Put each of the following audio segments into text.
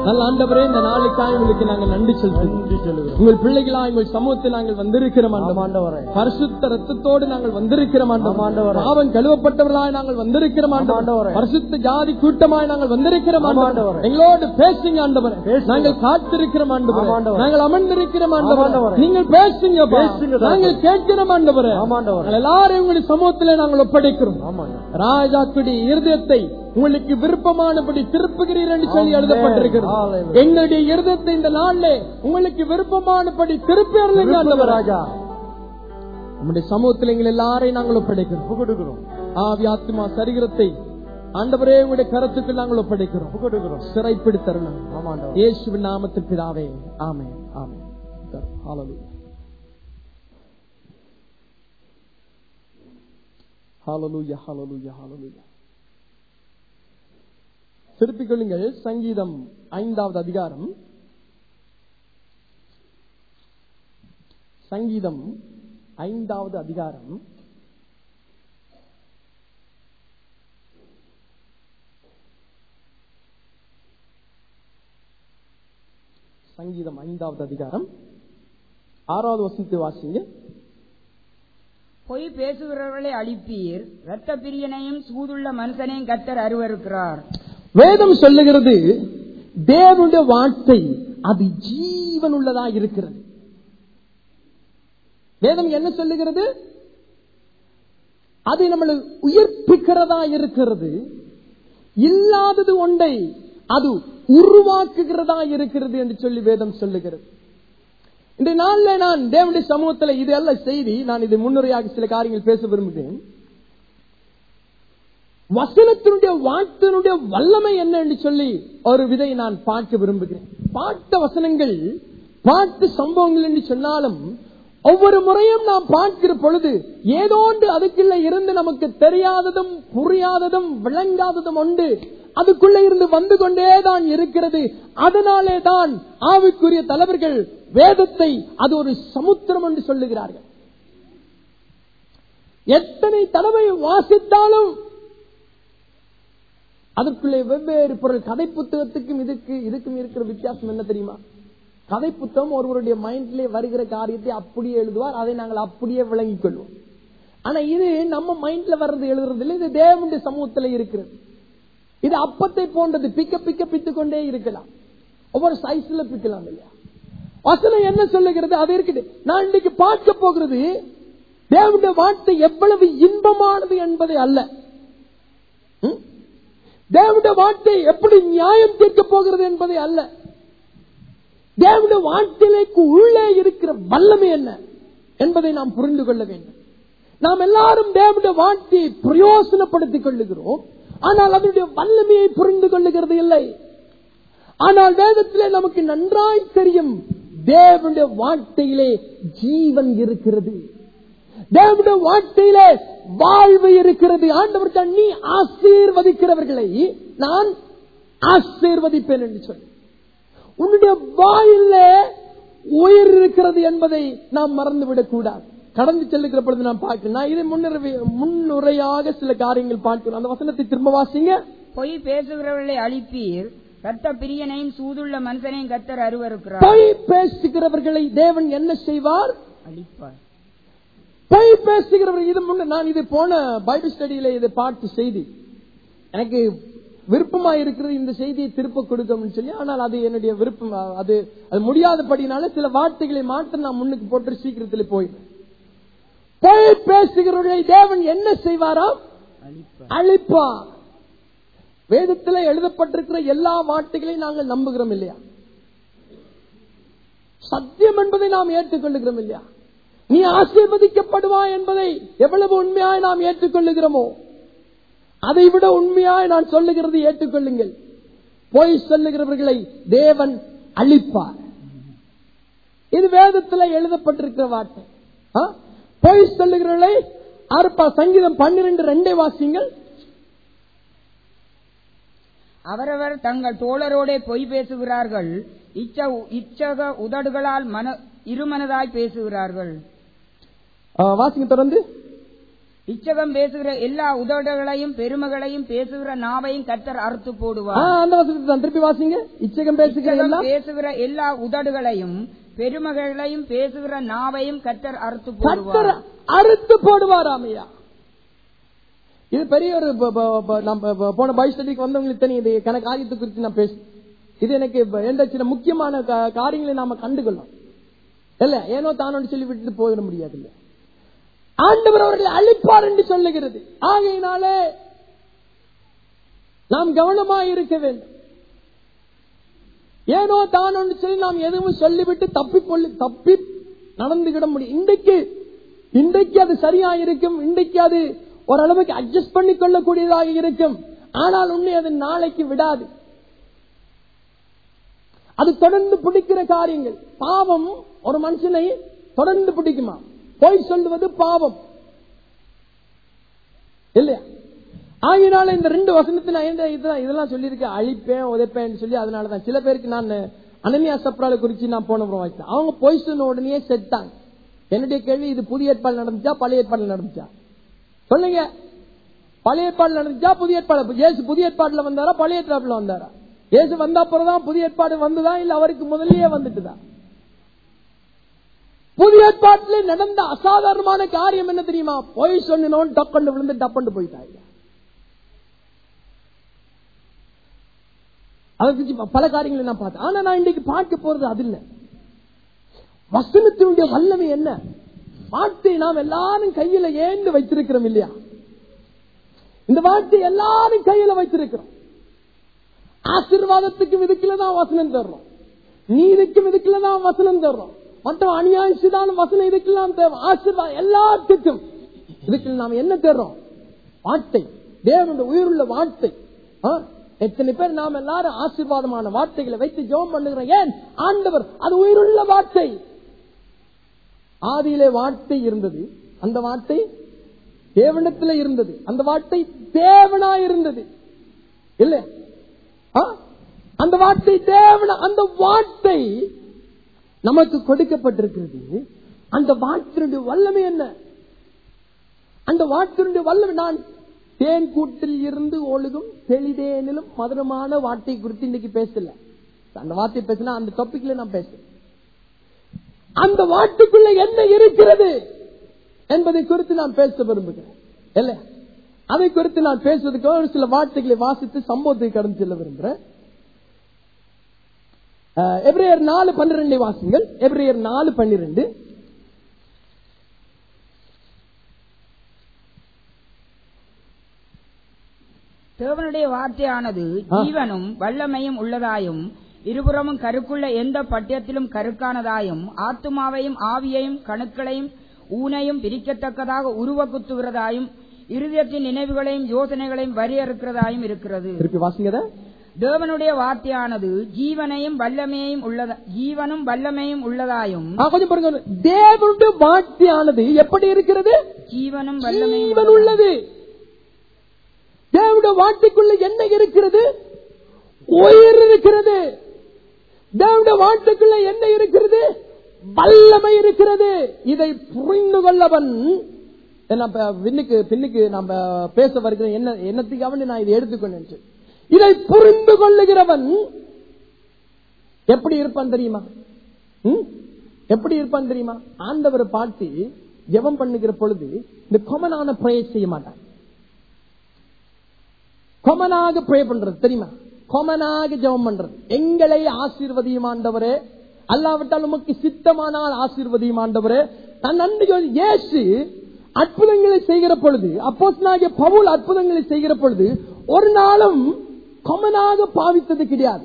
நல்ல ஆண்டவரே, இந்த நாளுக்காக உங்களுக்கு நாங்கள் நன்றி செலுத்துகிறோம். உங்கள் பிள்ளைகளாய் உங்கள் சமூகத்தில் நாங்கள் வந்திருக்கிறோம் ஆண்டவரே. பரிசுத்த ரத்தத்தோடு நாங்கள் வந்திருக்கிறோம் ஆண்டவரே. பாவம் கழுவப்பட்டவர்களாய் நாங்கள் வந்திருக்கிறோம் ஆண்டவரே. பரிசுத்த ஜாதி கூட்டமாய் நாங்கள் வந்திருக்கிறோம் ஆண்டவரே. எங்களோடு பேசுங்க ஆண்டவரே. நாங்கள் காத்திருக்கிறோம் ஆண்டவரே. நாங்கள் அமர்ந்திருக்கிறோம் ஆண்டவரே. நீங்கள் பேசுங்க, நாங்கள் கேட்கிறோம் ஆண்டவரே. எல்லாரும் உங்களுடைய சமூகத்திலே நாங்கள் ஒப்படைக்கிறோம். ராஜாக்குடி இருதயத்தை உங்களுக்கு விருப்பமானபடி திருப்புகிறீர் என்று சொல்லி எழுதப்பட்டிருக்கிறது. எங்களுடைய இருதயத்தை இந்த நாளிலே உங்களுக்கு விருப்பமானபடி திருப்பி ராஜா உங்களுடைய சமூகத்தில் எங்கள் எல்லாரையும் நாங்கள் ஒப்படைக்கிறோம். ஆவி ஆத்மா சரீரத்தை ஆண்டவரே உங்களுடைய கருத்துக்கு நாங்கள் ஒப்படைக்கிறோம். சிறைப்பிடித்தரணும் இயேசுவின் நாமத்தில் பிதாவே, ஆமென் ஆமென். ஹல்லேலூயா ஹல்லேலூயா ஹல்லேலூயா ஹல்லேலூயா. திருப்பிக் கொள்ளுங்கள். சங்கீதம் 5வது அதிகாரம். சங்கீதம் 5வது அதிகாரம். சங்கீதம் 5வது அதிகாரம் 6வது வசனத்தை வாசிங்க. பொய் பேசுகிறவர்களை அழிப்பீர், இரத்த பிரியனையும் சூதுள்ள மனுஷனையும் கர்த்தர் அருவருக்கிறார். வேதம் சொல்லுகிறது, தேவனுடைய வார்த்தை அது ஜீவன் உள்ளதா இருக்கிறது. வேதம் என்ன சொல்லுகிறது? அது நம்மளை உயிர்ப்பிக்கிறதா இருக்கிறது. இல்லாதது ஒன்றை அது உருவாக்குகிறதா இருக்கிறது என்று சொல்லி வேதம் சொல்லுகிறது. இந்த நாளில் நான் தேவனுடைய சமூகத்தில் இது அல்ல செய்தி, நான் இது முன்னுரையாக சில காரியங்கள் பேச விரும்புகிறேன். வசனத்தினுடைய வார்த்தையினுடைய வல்லமை என்ன என்று சொல்லி ஒரு விதை நான் பார்க்க விரும்புகிறேன். பாட்ட வசனங்கள், பாட்டு சம்பவங்கள் என்று சொன்னாலும் ஒவ்வொரு முறையும் நாம் பார்க்கிற பொழுது ஏதோ ஒன்று அதுக்குள்ள இருந்து நமக்கு தெரியாததும் புரியாததும் விளங்காததும் உண்டு. அதுக்குள்ள இருந்து வந்து கொண்டேதான் இருக்கிறது. அதனாலே தான் ஆவிக்குரிய தலைவர்கள் வேதத்தை அது ஒரு சமுத்திரம் என்று சொல்லுகிறார்கள். எத்தனை தடவை வாசித்தாலும் அதற்குள்ளே வெவ்வேறு பொருள். கதை புத்தகத்துக்கும் இதுக்கும் இருக்கிற வித்தியாசம் என்ன தெரியுமா? கதை புத்தகம் ஒருவருடைய மைண்ட்ல வருகிற காரியத்தை அப்படியே எழுதுவார், அதை நாங்கள் அப்படியே விளங்கிக் கொள்வோம். ஆனா இது நம்ம மைண்ட்ல வர்றது எழுதுறது இல்லை, இது தேவனுடைய சமூகத்தில் இருக்கிறது. இது அப்பத்தை போன்றது, பிக்க பிக்க பித்துக் கொண்டே இருக்கலாம், ஒவ்வொரு சைஸ்ல பிக்கலாம் இல்லையா? வசனம் என்ன சொல்லுகிறது அது இருக்குது. நான் இன்னைக்கு பார்க்க போகிறது தேவனுடைய வார்த்தை எவ்வளவு இன்பமானது என்பதை அல்ல, தேவனுடைய வார்த்தை எப்படி நியாயம் தீர்க்க போகிறது என்பதை அல்ல, தேவனுடைய வார்த்தைக்கு உள்ளே இருக்கிற வல்லமை என்ன என்பதை நாம் புரிந்து கொள்ள வேண்டும். நாம் எல்லாரும் தேவனுடைய வார்த்தையை பிரயோசனப்படுத்திக் கொள்ளுகிறோம், ஆனால் அதனுடைய வல்லமையை புரிந்து கொள்ளுகிறது இல்லை. ஆனால் வேதத்திலே நமக்கு நன்றாய் தெரியும், தேவனுடைய வார்த்தையிலே ஜீவன் இருக்கிறது, தேவனுடைய வார்த்தையிலே வாழ்வு இருக்கிறது. ஆண்டவர் நீ ஆசீர்வதிக்கிறவர்களை நான் ஆசீர்வதிப்பேன் என்று சொல்லி, உன்னுடைய வாயிலே உயிர் இருக்கிறது என்பதை நாம் மறந்துவிடக் கூடாது. கடந்து செல்லுகிற பொழுது நாம் பார்க்கிறோம், இதை முன்னுரையாக சில காரியங்கள் பார்க்கிறோம். அந்த வசனத்தை திரும்ப வாசிங்க. பொய் பேசுகிறவர்களை அழிப்பீர், இரத்த பிரியனையும் சூதுள்ள மனுஷனையும் கர்த்தர் அருவருக்கிறார். பொய் பேசுகிறவர்களை தேவன் என்ன செய்வார்? அழிப்பார். பொய் பேசுகிறவர்கள், இது முன்ன நான் இது போன பைபிள் ஸ்டடியில இதை பார்த்து செய்தி எனக்கு விருப்பமா இருக்கிறது இந்த செய்தியை திருப்ப கொடுக்கணும்னு சொல்லி. ஆனால் அது என்னுடைய விருப்பம், அது முடியாதபடினால சில வார்த்தைகளை மாற்ற நான் முன்னுக்கு போட்டு சீக்கிரத்தில் போயிடும். பொய் பேசுகிறவர்களை தேவன் என்ன செய்வாராம்? அழிப்பார். வேதத்தில் எழுதப்பட்டிருக்கிற எல்லா வார்த்தைகளையும் நாங்கள் நம்புகிறோம் இல்லையா? சத்தியம் என்பதை நாம் ஏற்றுக்கொள்ளுகிறோம் இல்லையா? நீ ஆசீர்வதிக்கப்படுவாய் என்பதை எவ்வளவு உண்மையாய் நாம் ஏற்றுக்கொள்ளுகிறோமோ அதை விட உண்மையாய் நான் சொல்லுகிறது ஏற்றுக்கொள்ளுங்கள். பொய் சொல்லுகிறவர்களை தேவன் அழிப்பார். இது வேதத்தில் எழுதப்பட்டிருக்கிற வார்த்தை. பொய் சொல்லுகிறவர்களை சங்கீதம் 12:2 வாசிங்கள். அவரவர் தங்கள் தோழரோட பொய் பேசுகிறார்கள், இச்சக உதடுகளால் இருமனதாய் பேசுகிறார்கள். வாசிங்க தொடர்ந்து. இச்சகம் பேசுகிற எல்லா உதடுகளையும் பெருமைகளையும் பேசுகிற நாவையும் கர்த்தர் அறுத்து போடுவார். அந்த வசனத்தை தான் திருப்பி வாசிங்க. இச்சகம் பேசுகிற எல்லா உதடுகளையும் பெருமைகளையும் பேசுகிற நாவையும் கர்த்தர் அறுத்து போடுவார். அறுத்து போடுவாராமையா. இது பெரிய ஒரு போன பைபிள் ஸ்டடிக்கு வந்தவங்களுக்கு தெரியும். இது கணக்கு ஆயத்தை குறித்து நான் பேச, இது எனக்கு எந்த சில முக்கியமான காரியங்களை நாம கண்டுகொள்ளலாம் இல்ல. ஏனோ தானோடு சொல்லி விட்டு போயிட முடியாது இல்ல. ஆண்டவர் அவர்களை அழிப்பார் என்று சொல்லுகிறது. ஆகையினாலே நாம் கவனமாக இருக்க வேண்டும். ஏனோ தானோடு சொல்லி நாம் எதுவும் சொல்லிவிட்டு தப்பி நடந்துகிட முடியும். இன்றைக்கு அது சரியா இருக்கும், இன்றைக்கு அது ஓரளவுக்கு அட்ஜஸ்ட் பண்ணி கொள்ளக்கூடியதாக இருக்கும். ஆனால் உன்னை அது நாளைக்கு விடாது. அது தொடர்ந்து பிடிக்கிற காரியங்கள். பாவம் ஒரு மனுஷனை தொடர்ந்து பிடிக்குமா? போய் சொல்லுவது பாவம் இல்லையா? ஆகினால இந்த 2 வசனத்துல இதெல்லாம் சொல்லியிருக்கேன், அழிப்பேன் உதைப்பேன் சொல்லி. அதனாலதான் சில பேருக்கு நான் அனனியா சப்ரால குறிச்சு நான் போன வாய்ச்சேன். அவங்க போய் சொன்ன உடனே செத்தாங்க. என்னுடைய கேள்வி, இது புதிய ஏற்பாடு நடந்துச்சா பழைய ஏற்பாடு நடந்துச்சா? சொல்லுங்க. பழைய ஏற்பாடு நடந்துச்சா புதிய ஏற்பாடு? இயேசு புதிய ஏற்பாடுல வந்தாரா பழைய ஏற்பாடுல வந்தாரா? இயேசு வந்த அப்புறம் புதிய ஏற்பாடு வந்துதா இல்ல அவருக்கு முதல்லயே வந்துட்டுதான்? புதிய ஏற்பாட்டில் நடந்த அசாதாரணமான காரியம் என்ன தெரியுமா? போய் சொன்னோம் டப்பண்டு விழுந்து டப்பண்டு போயிட்டாங்க. அதை குறிச்சு பல காரியங்களை நான் பார்த்தேன். ஆனா நான் இன்னைக்கு பார்க்க போறது அது இல்ல. வசனத்தினுடைய வல்லமை என்ன? வார்த்தை நாம் எல்லாரும் கையில ஏந்து வைத்திருக்கிறோம் இல்லையா? இந்த வார்த்தை எல்லாரும் கையில வைத்திருக்கிறோம். ஆசீர்வாதத்துக்கும் இதுக்குள்ளதான் வசனம் தர்றோம், நீதிக்கும் இதுக்குள்ளதான் வசனம் தர்றோம், மற்ற அநியாயசிதான வசனம் இதுக்கெல்லாம் தேவை. ஆசீர்வாதம் எல்லாத்துக்கும் இதுக்கு நாம் என்ன தர்றோம்? வார்த்தை, தேவனுடைய உயிருள்ள வார்த்தை. எத்தனை பேர் நாம் எல்லாரும் ஆசீர்வாதமான வார்த்தைகளை வைத்து ஜெபம் பண்ணுகிறோம். ஏன்? ஆண்டவர் அது உயிருள்ள வார்த்தை. ஆதியிலே வார்த்தை இருந்தது, அந்த வார்த்தை தேவனிடத்தில் இருந்தது, அந்த வார்த்தை தேவனாய் இருந்தது இல்ல? அந்த வார்த்தை தேவன, அந்த வார்த்தை நமக்கு கொடுக்கப்பட்டிருக்கிறது. அந்த வார்த்தையுடைய வல்லமை என்ன? அந்த வார்த்தையுடைய வல்லமை, நான் தேன் கூட்டில் இருந்து ஒழுகும் தெளிதேனிலும் மதுரமான வார்த்தை குறித்து இன்னைக்கு பேசல. அந்த வார்த்தை பேசினா அந்த டாபிக்ல நான் பேசுறேன். அந்த வார்த்தைக்குள்ள என்ன இருக்கிறது என்பதை குறித்து நான் பேச விரும்புகிறேன் இல்ல? அதை குறித்து நான் பேசுவதற்கு ஒரு சில வார்த்தைகளை வாசித்து சம்பவத்தை கடந்து செல்ல விரும்புகிறேன். எபிரேயர் 4:12 வாசிங்கள். எபிரேயர் 4:12. தேவனுடைய வார்த்தையானது ஜீவனும் வல்லமையும் உள்ளதாயும் இருபுறமும் கருக்குள்ள எந்த பட்டயத்திலும் கருக்கானதாயும் ஆத்துமாவையும் ஆவியையும் கணுக்களையும் ஊனையும் பிரிக்கத்தக்கதாக உருவ குத்துகிறதாயும் இருதயத்தின் நினைவுகளையும் யோசனைகளையும் வரையறுக்கிறதாயும் இருக்கிறது. தேவனுடைய வார்த்தையானது ஜீவனும் வல்லமையும் உள்ளதாயும். தேவனுடைய வார்த்தையானது எப்படி இருக்கிறது? ஜீவனும் வல்லமையும் உள்ளது. தேவனுடைய வார்த்தைக்குள்ள என்ன இருக்கிறது? உயிர் இருக்கிறது. தேவனுடைய வார்த்தைக்குள்ள என்ன இருக்கிறது? வல்லமை இருக்கிறது. இதை புரிந்து கொள்ளவன், பின்னுக்கு நம்ம பேச வருகிற என்னத்துக்காக நான் இதை எடுத்துக்கொண்டேன். இதை புரிந்து கொள்ளுகிறவன் எப்படி இருப்பான் தெரியுமா? எப்படி இருப்பான் தெரியுமா? ஆண்டவரை பார்த்து ஜெபம் பண்ணுகிற பொழுது இந்த கொமனான பிரேயர் செய்ய மாட்டான். கொமனாக பிரே பண்றது தெரியுமா? கொமனாக ஜெபம் பண்றது. எங்களை ஆசீர்வதியும் ஆண்டவரே, அல்லாவிட்டால் உமக்கு சித்தமானால் ஆசீர்வதியும் ஆண்டவரே. தன் அன்பு இயேசு அற்புதங்களை செய்கிற பொழுது, அப்போஸ்தலனாகிய பவுல் அற்புதங்களை செய்கிற பொழுது ஒரு நாளும் கொமனாக பாவித்தது கிடையாது.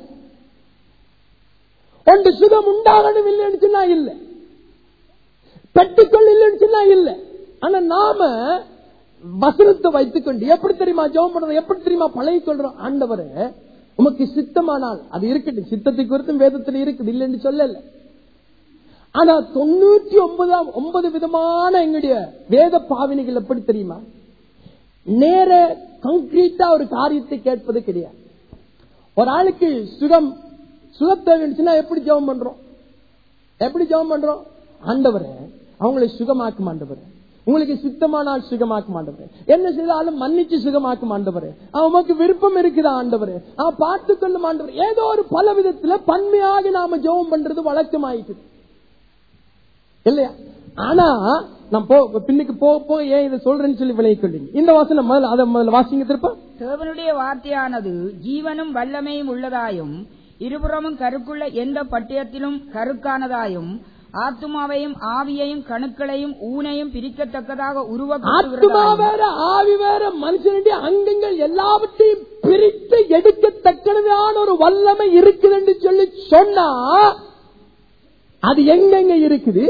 ஒன்று சுகம் உண்டாகணும் இல்லைன்னு சொன்னா இல்ல, பெற்றுக்கொள் இல்லைன்னு சொன்னா இல்ல. ஆனா நாம வசனத்தை வைத்துக் கொண்டு எப்படி தெரியுமா ஜெபம் பண்றோம், எப்படி தெரியுமா பழகிக் கொள்றோம்? ஆண்டவரே உமக்கு சித்தமானால் அது இருக்கட்டும். சித்தத்தை குறித்தும் வேதத்தில் இருக்குது, இல்லைன்னு சொல்லல. ஆனா 99 விதமான எங்களுடைய வேத பாவனைகள் எப்படி தெரியுமா? நேர கங்கிரீட்டா ஒரு காரியத்தை கேட்பது கிடையாது. ஒரு ஆளுக்கு சுகத்தை வேணுச்சுன்னா எப்படி ஜெபம் பண்றோம்? எப்படி ஜெபம் பண்றோம்? ஆண்டவரே அவங்களை சுகமாக்கும் ஆண்டவரே, உங்களுக்கு சுத்தமானால் சுகமாக்கும் ஆண்டவரே. என்ன செய்தாலும் மன்னிச்சு சுகமாக்கும் ஆண்டவரே. உமக்கு விருப்பம் இருக்குதா ஆண்டவரே, பார்த்துக் கொள்ளும் ஆண்டவரே. ஏதோ ஒரு பல விதத்துல பன்மையாக நாம ஜெபம் பண்றது வழக்கமாயிட்டு இல்லையா? ஆனா நான் பின்னுக்கு போக ஏன் இதை சொல்றேன்னு சொல்லி விளைய கொள்ளுங்க. இந்த வாசனை முதல்ல வாசிங்க திருப்ப. தேவனுடைய வார்த்தையானது ஜீவனும் வல்லமையும் உள்ளதாயும் இருபுறமும் கருக்குள்ள எந்த பட்டயத்திலும் கருக்கானதாயும் ஆத்துமாவையும் ஆவியையும் கணுக்களையும் ஊனையும் பிரிக்கத்தக்கதாக ஆவி வேற மனுஷனுடைய அங்கங்கள் எல்லாவற்றையும் பிரித்து எடுக்கத்தக்கதான ஒரு வல்லமை இருக்குது என்று சொல்லி சொன்னா அது எங்கெங்க இருக்குது?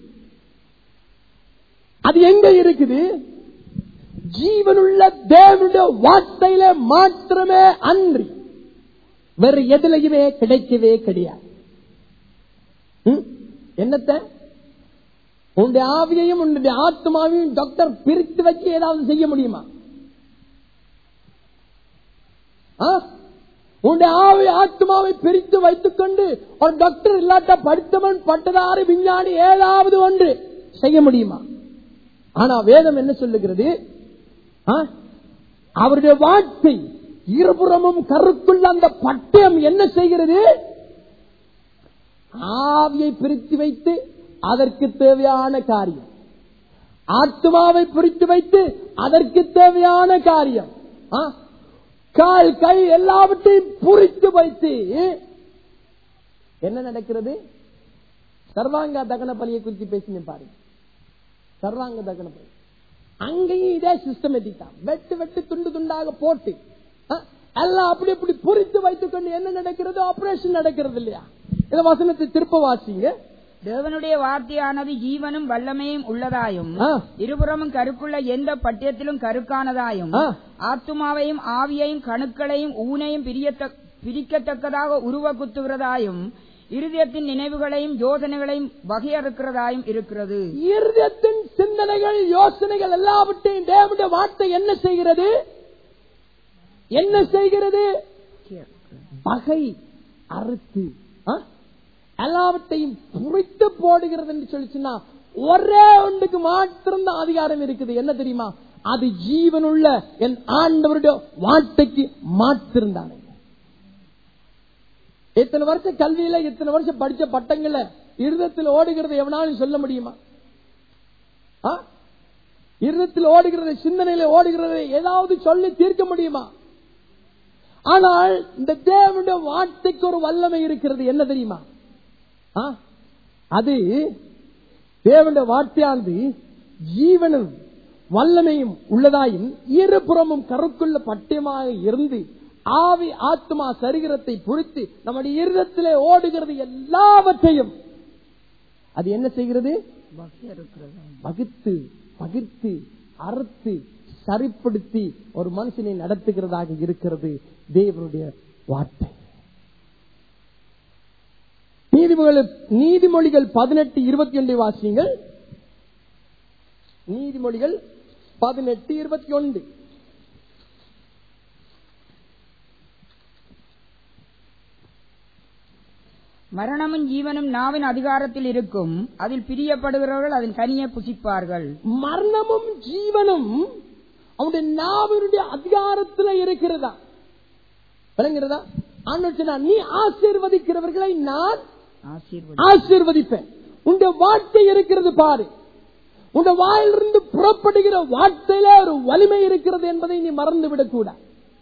அது எங்க இருக்குது? ஜீவனுள்ள தேவனுடைய வார்த்தையில மாத்திரமே அன்றி வேறு எதுலையுமே கிடைக்கவே கிடையாது. என்னத்த உன்னுடைய ஆவியையும் உன்னுடைய ஆத்மாவையும் டாக்டர் பிரித்து வச்சு ஏதாவது செய்ய முடியுமா? உன்னுடைய ஆவி ஆத்மாவை பிரித்து வைத்துக் கொண்டு ஒரு டாக்டர் இல்லாட்ட படித்தவன் பட்டதாரி விஞ்ஞானி ஏதாவது ஒன்று செய்ய முடியுமா? ஆனா வேதம் என்ன சொல்லுகிறது? அவருடைய வார்த்தை இருபுறமும் கருக்குள்ள அந்த பட்டயம் என்ன செய்கிறது? ஆவியை பிரித்து வைத்து அதற்கு தேவையான காரியம், ஆத்மாவை பிரித்து வைத்து அதற்கு தேவையான காரியம், கால் கை எல்லாவற்றையும் புரித்து வைத்து என்ன நடக்கிறது? சர்வாங்க தகன பலியை குறித்து பேசின பாருங்க. சர்வாங்க தகன பலி அங்கேயும் இதே சிஸ்டமேட்டிக் தான். வெட்டு வெட்டு துண்டு துண்டாக போட்டு எல்லாம் அப்படி அப்படி புரித்து வைத்துக் கொண்டு என்ன நடக்கிறது? ஆபரேஷன் நடக்கிறது இல்லையா? இந்த வசனத்தை திருப்ப வாசிங்க. தேவனுடைய வார்த்தையானது ஜீவனும் வல்லமையும் உள்ளதாயும் இருபுறமும் கருக்குள்ள எந்த பட்டயத்திலும் கருக்கானதாயும் ஆத்துமாவையும் ஆவியையும் கணுக்களையும் ஊனையும் பிரிக்கத்தக்கதாக உருவ குத்துகிறதாயும் இருதயத்தின் நினைவுகளையும் யோசனைகளையும் வகையறுக்கிறதாயும் இருக்கிறது. இருதயத்தின் சிந்தனைகள் யோசனைகள் எல்லாவற்றையும் தேவனுடைய வார்த்தை என்ன செய்கிறது? என்ன செய்கிறது? வகை அறுத்து எல்லாவற்றையும் புரித்து போடுகிறது என்று சொல்லிச்சுன்னா ஒரே ஒன்றுக்கு மாத்திரம் அதிகாரம் இருக்குது. என்ன தெரியுமா? அது ஜீவனுள்ள என் ஆண்டவருடைய வார்த்தைக்கு மாத்திருந்தானே. இத்தனை வருஷம் கல்வியில இத்தனை வருஷம் படிச்ச பட்டங்கள இருதயத்தில் ஓடுகிறது எவனாலும் சொல்ல முடியுமா? இருதயத்தில் ஓடுகிறது, சிந்தனையில ஓடுகிறது ஏதாவது சொல்லி தீர்க்க முடியுமா? ஆனால் இந்த தேவனுடைய வார்த்தைக்கு ஒரு வல்லமை இருக்கிறது. என்ன தெரியுமா? அது தேவனுடைய வார்த்தையானது ஜீவனும் வல்லமையும் உள்ளதாயும் இருபுறமும் கருக்குள்ள பட்டயமாக இருந்து ஆவி ஆத்மா சரீரத்தை புரித்து நம்முடைய இருதயத்திலே ஓடுகிறது எல்லாவற்றையும் அது என்ன செய்கிறது? வகுத்து பகிர்த்து அறுத்து சரிப்படுத்தி ஒரு மனுஷனை நடத்துகிறதாக இருக்கிறது தேவனுடைய வார்த்தை. நீதிமொழிகள் 18:21 வாசியுங்கள். நீதிமொழிகள் 18:21. மரணமும் ஜீவனும் நாவின் அதிகாரத்தில் இருக்கும், அதில் பிரியப்படுகிறவர்கள் அதன் கனியை புசிப்பார்கள். மரணமும் ஜீவனும் அவனுடைய நாவினுடைய அதிகாரத்தில் இருக்கிறதா? விளங்குகிறதா? நீ ஆசீர்வதிக்கிறவர்களை நான் ஆசீர்வதிப்பேன். உன்னுடைய வார்த்தை இருக்கிறது பாரு. உன்னுடைய வாயிலிருந்து புறப்படுகிற வார்த்தையில ஒரு வலிமை இருக்கிறது என்பதை நீ மறந்துவிடக் கூடாது.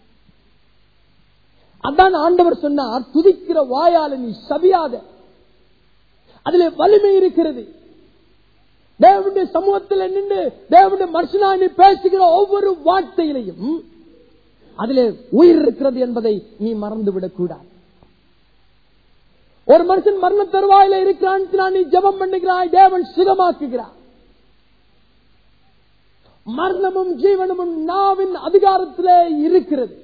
அதான் ஆண்டவர் சொன்னார், துதிக்கிற வாயால நீ சபியாத, அதிலே வலிமை இருக்கிறது. தேவனுடைய சமூகத்தில் நின்று தேவனுடைய மனுஷனாய் நீ பேசுகிற ஒவ்வொரு வார்த்தையிலையும் அதிலே உயிர் இருக்கிறது என்பதை நீ மறந்துவிடக் கூடாது. ஒரு மனுஷன் மரண தருவாயில இருக்கிறான், நீ ஜெபம் பண்ணுகிறாய், தேவன் சுகமாக்குகிறார். மரணமும் ஜீவனமும் நாவின் அதிகாரத்திலே இருக்கிறது.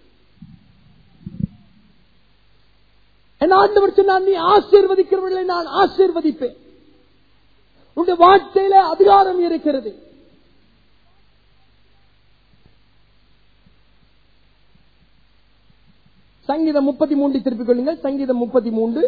என் ஆண்டவர் சொன்னார், நீ ஆசீர்வதிக்கிறவர்களை நான் ஆசீர்வதிப்பேன். உன்னுடைய வார்த்தையில அதிகாரம் இருக்கிறது. சங்கீதம் 33 திருப்பிக் கொள்ளுங்கள். சங்கீதம் 33.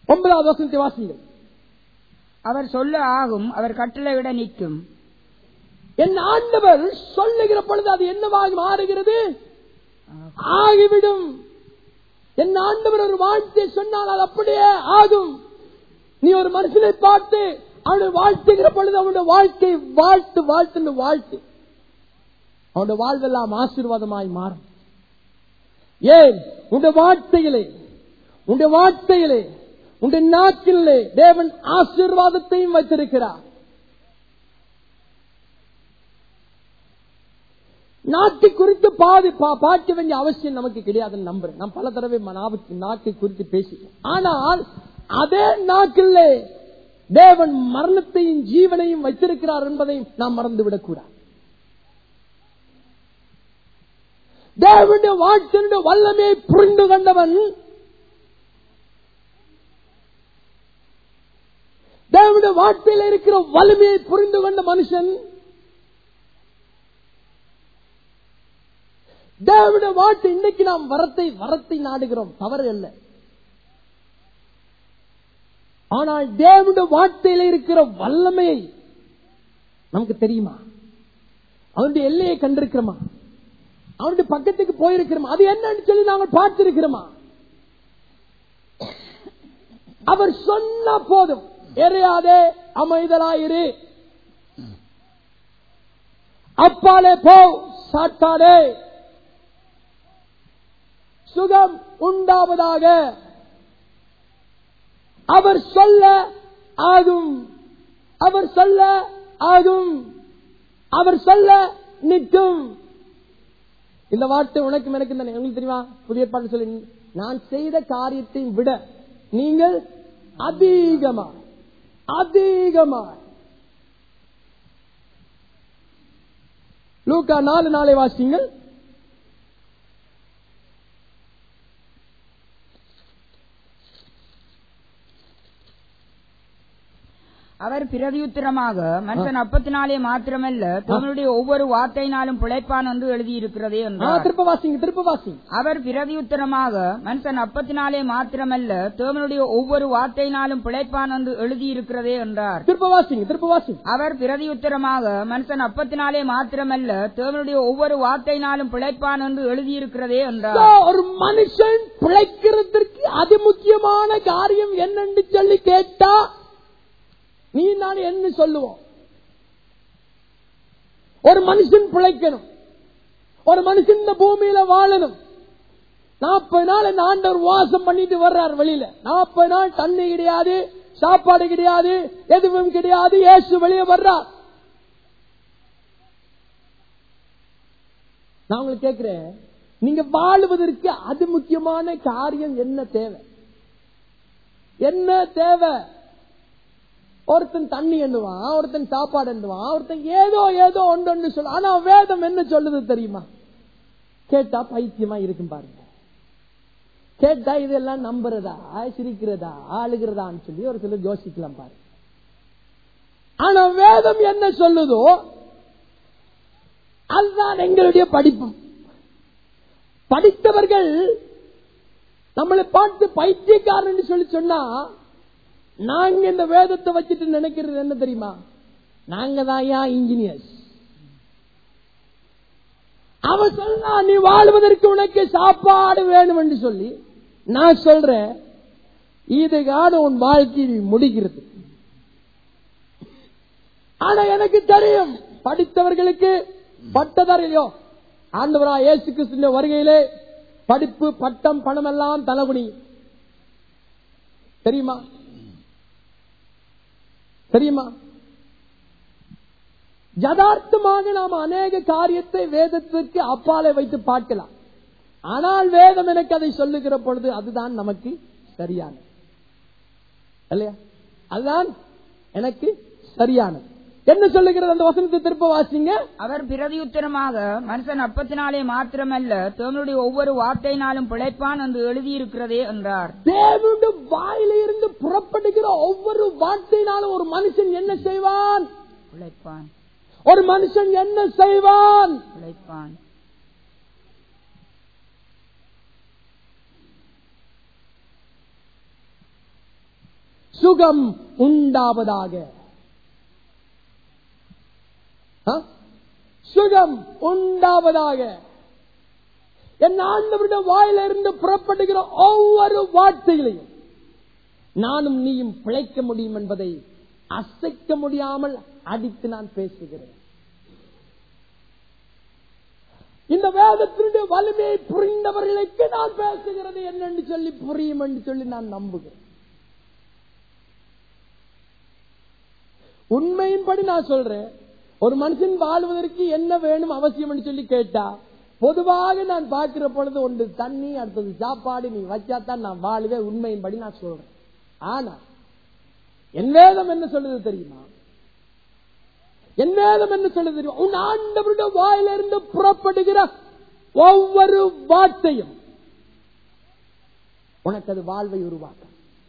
9வது வசனத்தை வாசிங்கள். அவர் சொல்ல ஆகும், அவர் கட்டளையிட நிற்கும். என் ஆண்டவர் சொல்லுகிற பொழுது அது என்னவாக மாறுகிறது? ஆகிவிடும். என் ஆண்டவர் ஒரு வாழ்த்தை சொன்னால் அது அப்படியே ஆகும். நீ ஒரு மனுஷனை பார்த்து அவனை வாழ்த்துகிற பொழுது அவனுடைய வாழ்க்கை வாழ்த்து வாழ்த்து வாழ்த்து அவனுடைய வாழ்வெல்லாம் ஆசீர்வாதமாய் மாறும். ஏன்? உன்னுடைய வார்த்தையிலே உன்னுடைய நாக்கிலே தேவன் ஆசீர்வாதத்தையும் வைத்திருக்கிறார். நாக்கை குறித்து பார்க்க வேண்டிய அவசியம் நமக்கு கிடையாதுன்னு நம்புறேன். நான் பல தடவை நாக்கை குறித்து பேசிட்டேன். ஆனால் அதே நாக்கிலே தேவன் மரணத்தையும் ஜீவனையும் வைத்திருக்கிறார் என்பதை நாம் மறந்துவிடக் கூடாது. தேவனுடைய வார்த்தையினுடைய வல்லமையை புரிந்து கொண்டவன், தேவனுடைய வார்த்தையில் இருக்கிற வலிமையை புரிந்து கொண்ட மனுஷன் தேவனுடைய வார்த்தை. இன்னைக்கு நாம் வரத்தை நாடுகிறோம், தவறு அல்ல. ஆனால் தேவனுடைய வார்த்தையில் இருக்கிற வல்லமையை நமக்கு தெரியுமா? அவனுடைய எல்லையை கண்டிருக்கிறோமா? அவனுடைய பக்கத்துக்கு போயிருக்கிறோமா? அது என்னன்னு சொல்லி நாங்கள் பார்த்திருக்கிறோமா? அவர் சொன்ன போதும், எறையாதே, அமைதலாயிரு, அப்பாலே போ, சாத்தானே, சுகம் உண்டாவதாக, அவர் சொல்ல ஆகும், அவர் சொல்ல ஆகும், அவர் சொல்ல நிற்கும். இந்த வார்த்தை உனக்கு எனக்கு தானே. உங்களுக்கு தெரியுமா? புதிய ஏற்பாடு சொல்லி, நான் செய்த காரியத்தை விட நீங்கள் அதிகமா லூக்கா 4:4 வாசிங்கள். அவர் பிரதியுத்தரமாக, மனுஷன் அப்பத்தினாலே மாத்திரமல்ல தன்னுடைய ஒவ்வொரு வார்த்தையினாலும் பிழைப்பான் என்று எழுதியிருக்கிறதே என்றார். திருப்ப வாசிங்க. அவர் பிரதியுத்தரமாக, மனுஷன் அப்பத்தினாலே மாத்திரமல்ல தேவனுடைய ஒவ்வொரு வார்த்தையினாலும் பிழைப்பான் என்று எழுதியிருக்கிறதே என்றார். திருப்ப வாசிங்க. அவர் பிரதியுத்தரமாக, மனுஷன் அப்பத்தினாலே மாத்திரமல்ல தேவனுடைய ஒவ்வொரு வார்த்தையினாலும் பிழைப்பான் என்று எழுதியிருக்கிறதே என்றார். ஒரு மனுஷன் பிழைக்கிறதற்கு அதிமுக்கியமான காரியம் என்னன்னு சொல்லி கேட்டா நீ நான் என்ன சொல்லுவோம்? ஒரு மனுஷன் பிழைக்கணும், ஒரு மனுஷன் இந்த பூமியில வாழணும். 40 நாள் இந்த ஆண்டவர் வாசம் பண்ணிட்டு வர்றார் வெளியில. 40 நாள் தண்ணி கிடையாது, சாப்பாடு கிடையாது, எதுவும் கிடையாது. இயேசு வெளியே வர்றார். நான் உங்களுக்கு கேட்கிறேன், நீங்க வாழுவதற்கு அது முக்கியமான காரியம் என்ன தேவை? என்ன தேவை? ஒருத்தன் தண்ணி எண்ணுவான், ஒருத்தன் சாப்பாடு எண்ணுவான், ஒருத்தன் ஏதோ ஒன்று சொல்ல. ஆனா வேதம் என்ன சொல்லுது தெரியுமா? கேட்டா பைத்தியமா இருக்கும் பாருங்க. கேட்டா இதெல்லாம் நம்புறதா, சிரிக்கிறதா, ஆளுகிறதான்னு சொல்லி ஒரு சிலர் யோசிக்கலாம் பாருங்க. ஆனா வேதம் என்ன சொல்லுதோ அதுதான் எங்களுடைய படிப்பு. படித்தவர்கள் நம்மளை பார்த்து பைத்தியக்காரன் சொல்லி சொன்னா, நாங்க இந்த வேதத்தை வச்சுட்டு நினைக்கிறது என்ன தெரியுமா? நாங்க தான் இன்ஜினியர்ஸ். அவன் சொன்னா நீ வாழ்வதற்கு உனக்கு சாப்பாடு வேணும் என்று சொல்லி, நான் சொல்றேன் இதுக்கான உன் வாழ்க்கை முடிக்கிறது. ஆனா எனக்கு தெரியும், படித்தவர்களுக்கு பட்டதாரியோ ஆண்டவராகிய இயேசு கிறிஸ்துவின் வருகையிலே படிப்பு, பட்டம், பணம் எல்லாம் தலைகுனியும். தெரியுமா? யதார்த்தமாக நாம் அநேக காரியத்தை வேதத்திற்கு அப்பாலே வைத்து பார்க்கலாம். ஆனால் வேதம் எனக்கு அதை சொல்லுகிற பொழுது அதுதான் நமக்கு சரியானது இல்லையா? அதுதான் எனக்கு சரியானது. என்ன சொல்லுகிறது அந்த வசனத்தை திருப்ப வாசிங்க. அவர் பிரதியுத்தரமாக, மனுஷன் அப்பத்தினாலே மாத்திரமல்ல தேவனுடைய ஒவ்வொரு வார்த்தையினாலும் பிழைப்பான் என்று எழுதியிருக்கிறதே என்றார். தேவனுடைய வாயிலிருந்து புறப்படுகிற ஒவ்வொரு வார்த்தையினாலும் ஒரு மனுஷன் என்ன செய்வான்? பிழைப்பான். ஒரு மனுஷன் என்ன செய்வான்? பிழைப்பான். சுகம் உண்டாவதாக. சுகம் உண்டாவதாக. என் ஆண்டவருடைய வாயிலிருந்து புறப்படுகிற ஒவ்வொரு வார்த்தைகளையும் நானும் நீயும் பிழைக்க முடியும் என்பதை அசைக்க முடியாமல் அடித்து நான் பேசுகிறேன். இந்த வேதத்தினுடைய வலிமையை புரிந்தவர்களுக்கு நான் பேசுகிறது என்னென்று சொல்லி புரியும் என்று சொல்லி நான் நம்புகிறேன். உண்மையின்படி நான் சொல்றேன், ஒரு மனுஷன் வாழ்வதற்கு என்ன வேணும் அவசியம் என்று சொல்லி கேட்டா, பொதுவாக நான் பார்க்கிற பொழுது ஒன்று தண்ணி, அடுத்தது சாப்பாடு, நீ வச்சாத்தான் நான் வாழ்வே. உண்மையின்படி நான் சொல்றேன். ஆனா என் வேதம் என்ன சொல்லுது தெரியுமா? என் வேதம் என்ன சொல்லுது தெரியுமா? உன் ஆண்டவருடைய வாயிலிருந்து புறப்படுகிற ஒவ்வொரு வார்த்தையும் உனக்கு அது வாழ்வை உருவாக்க,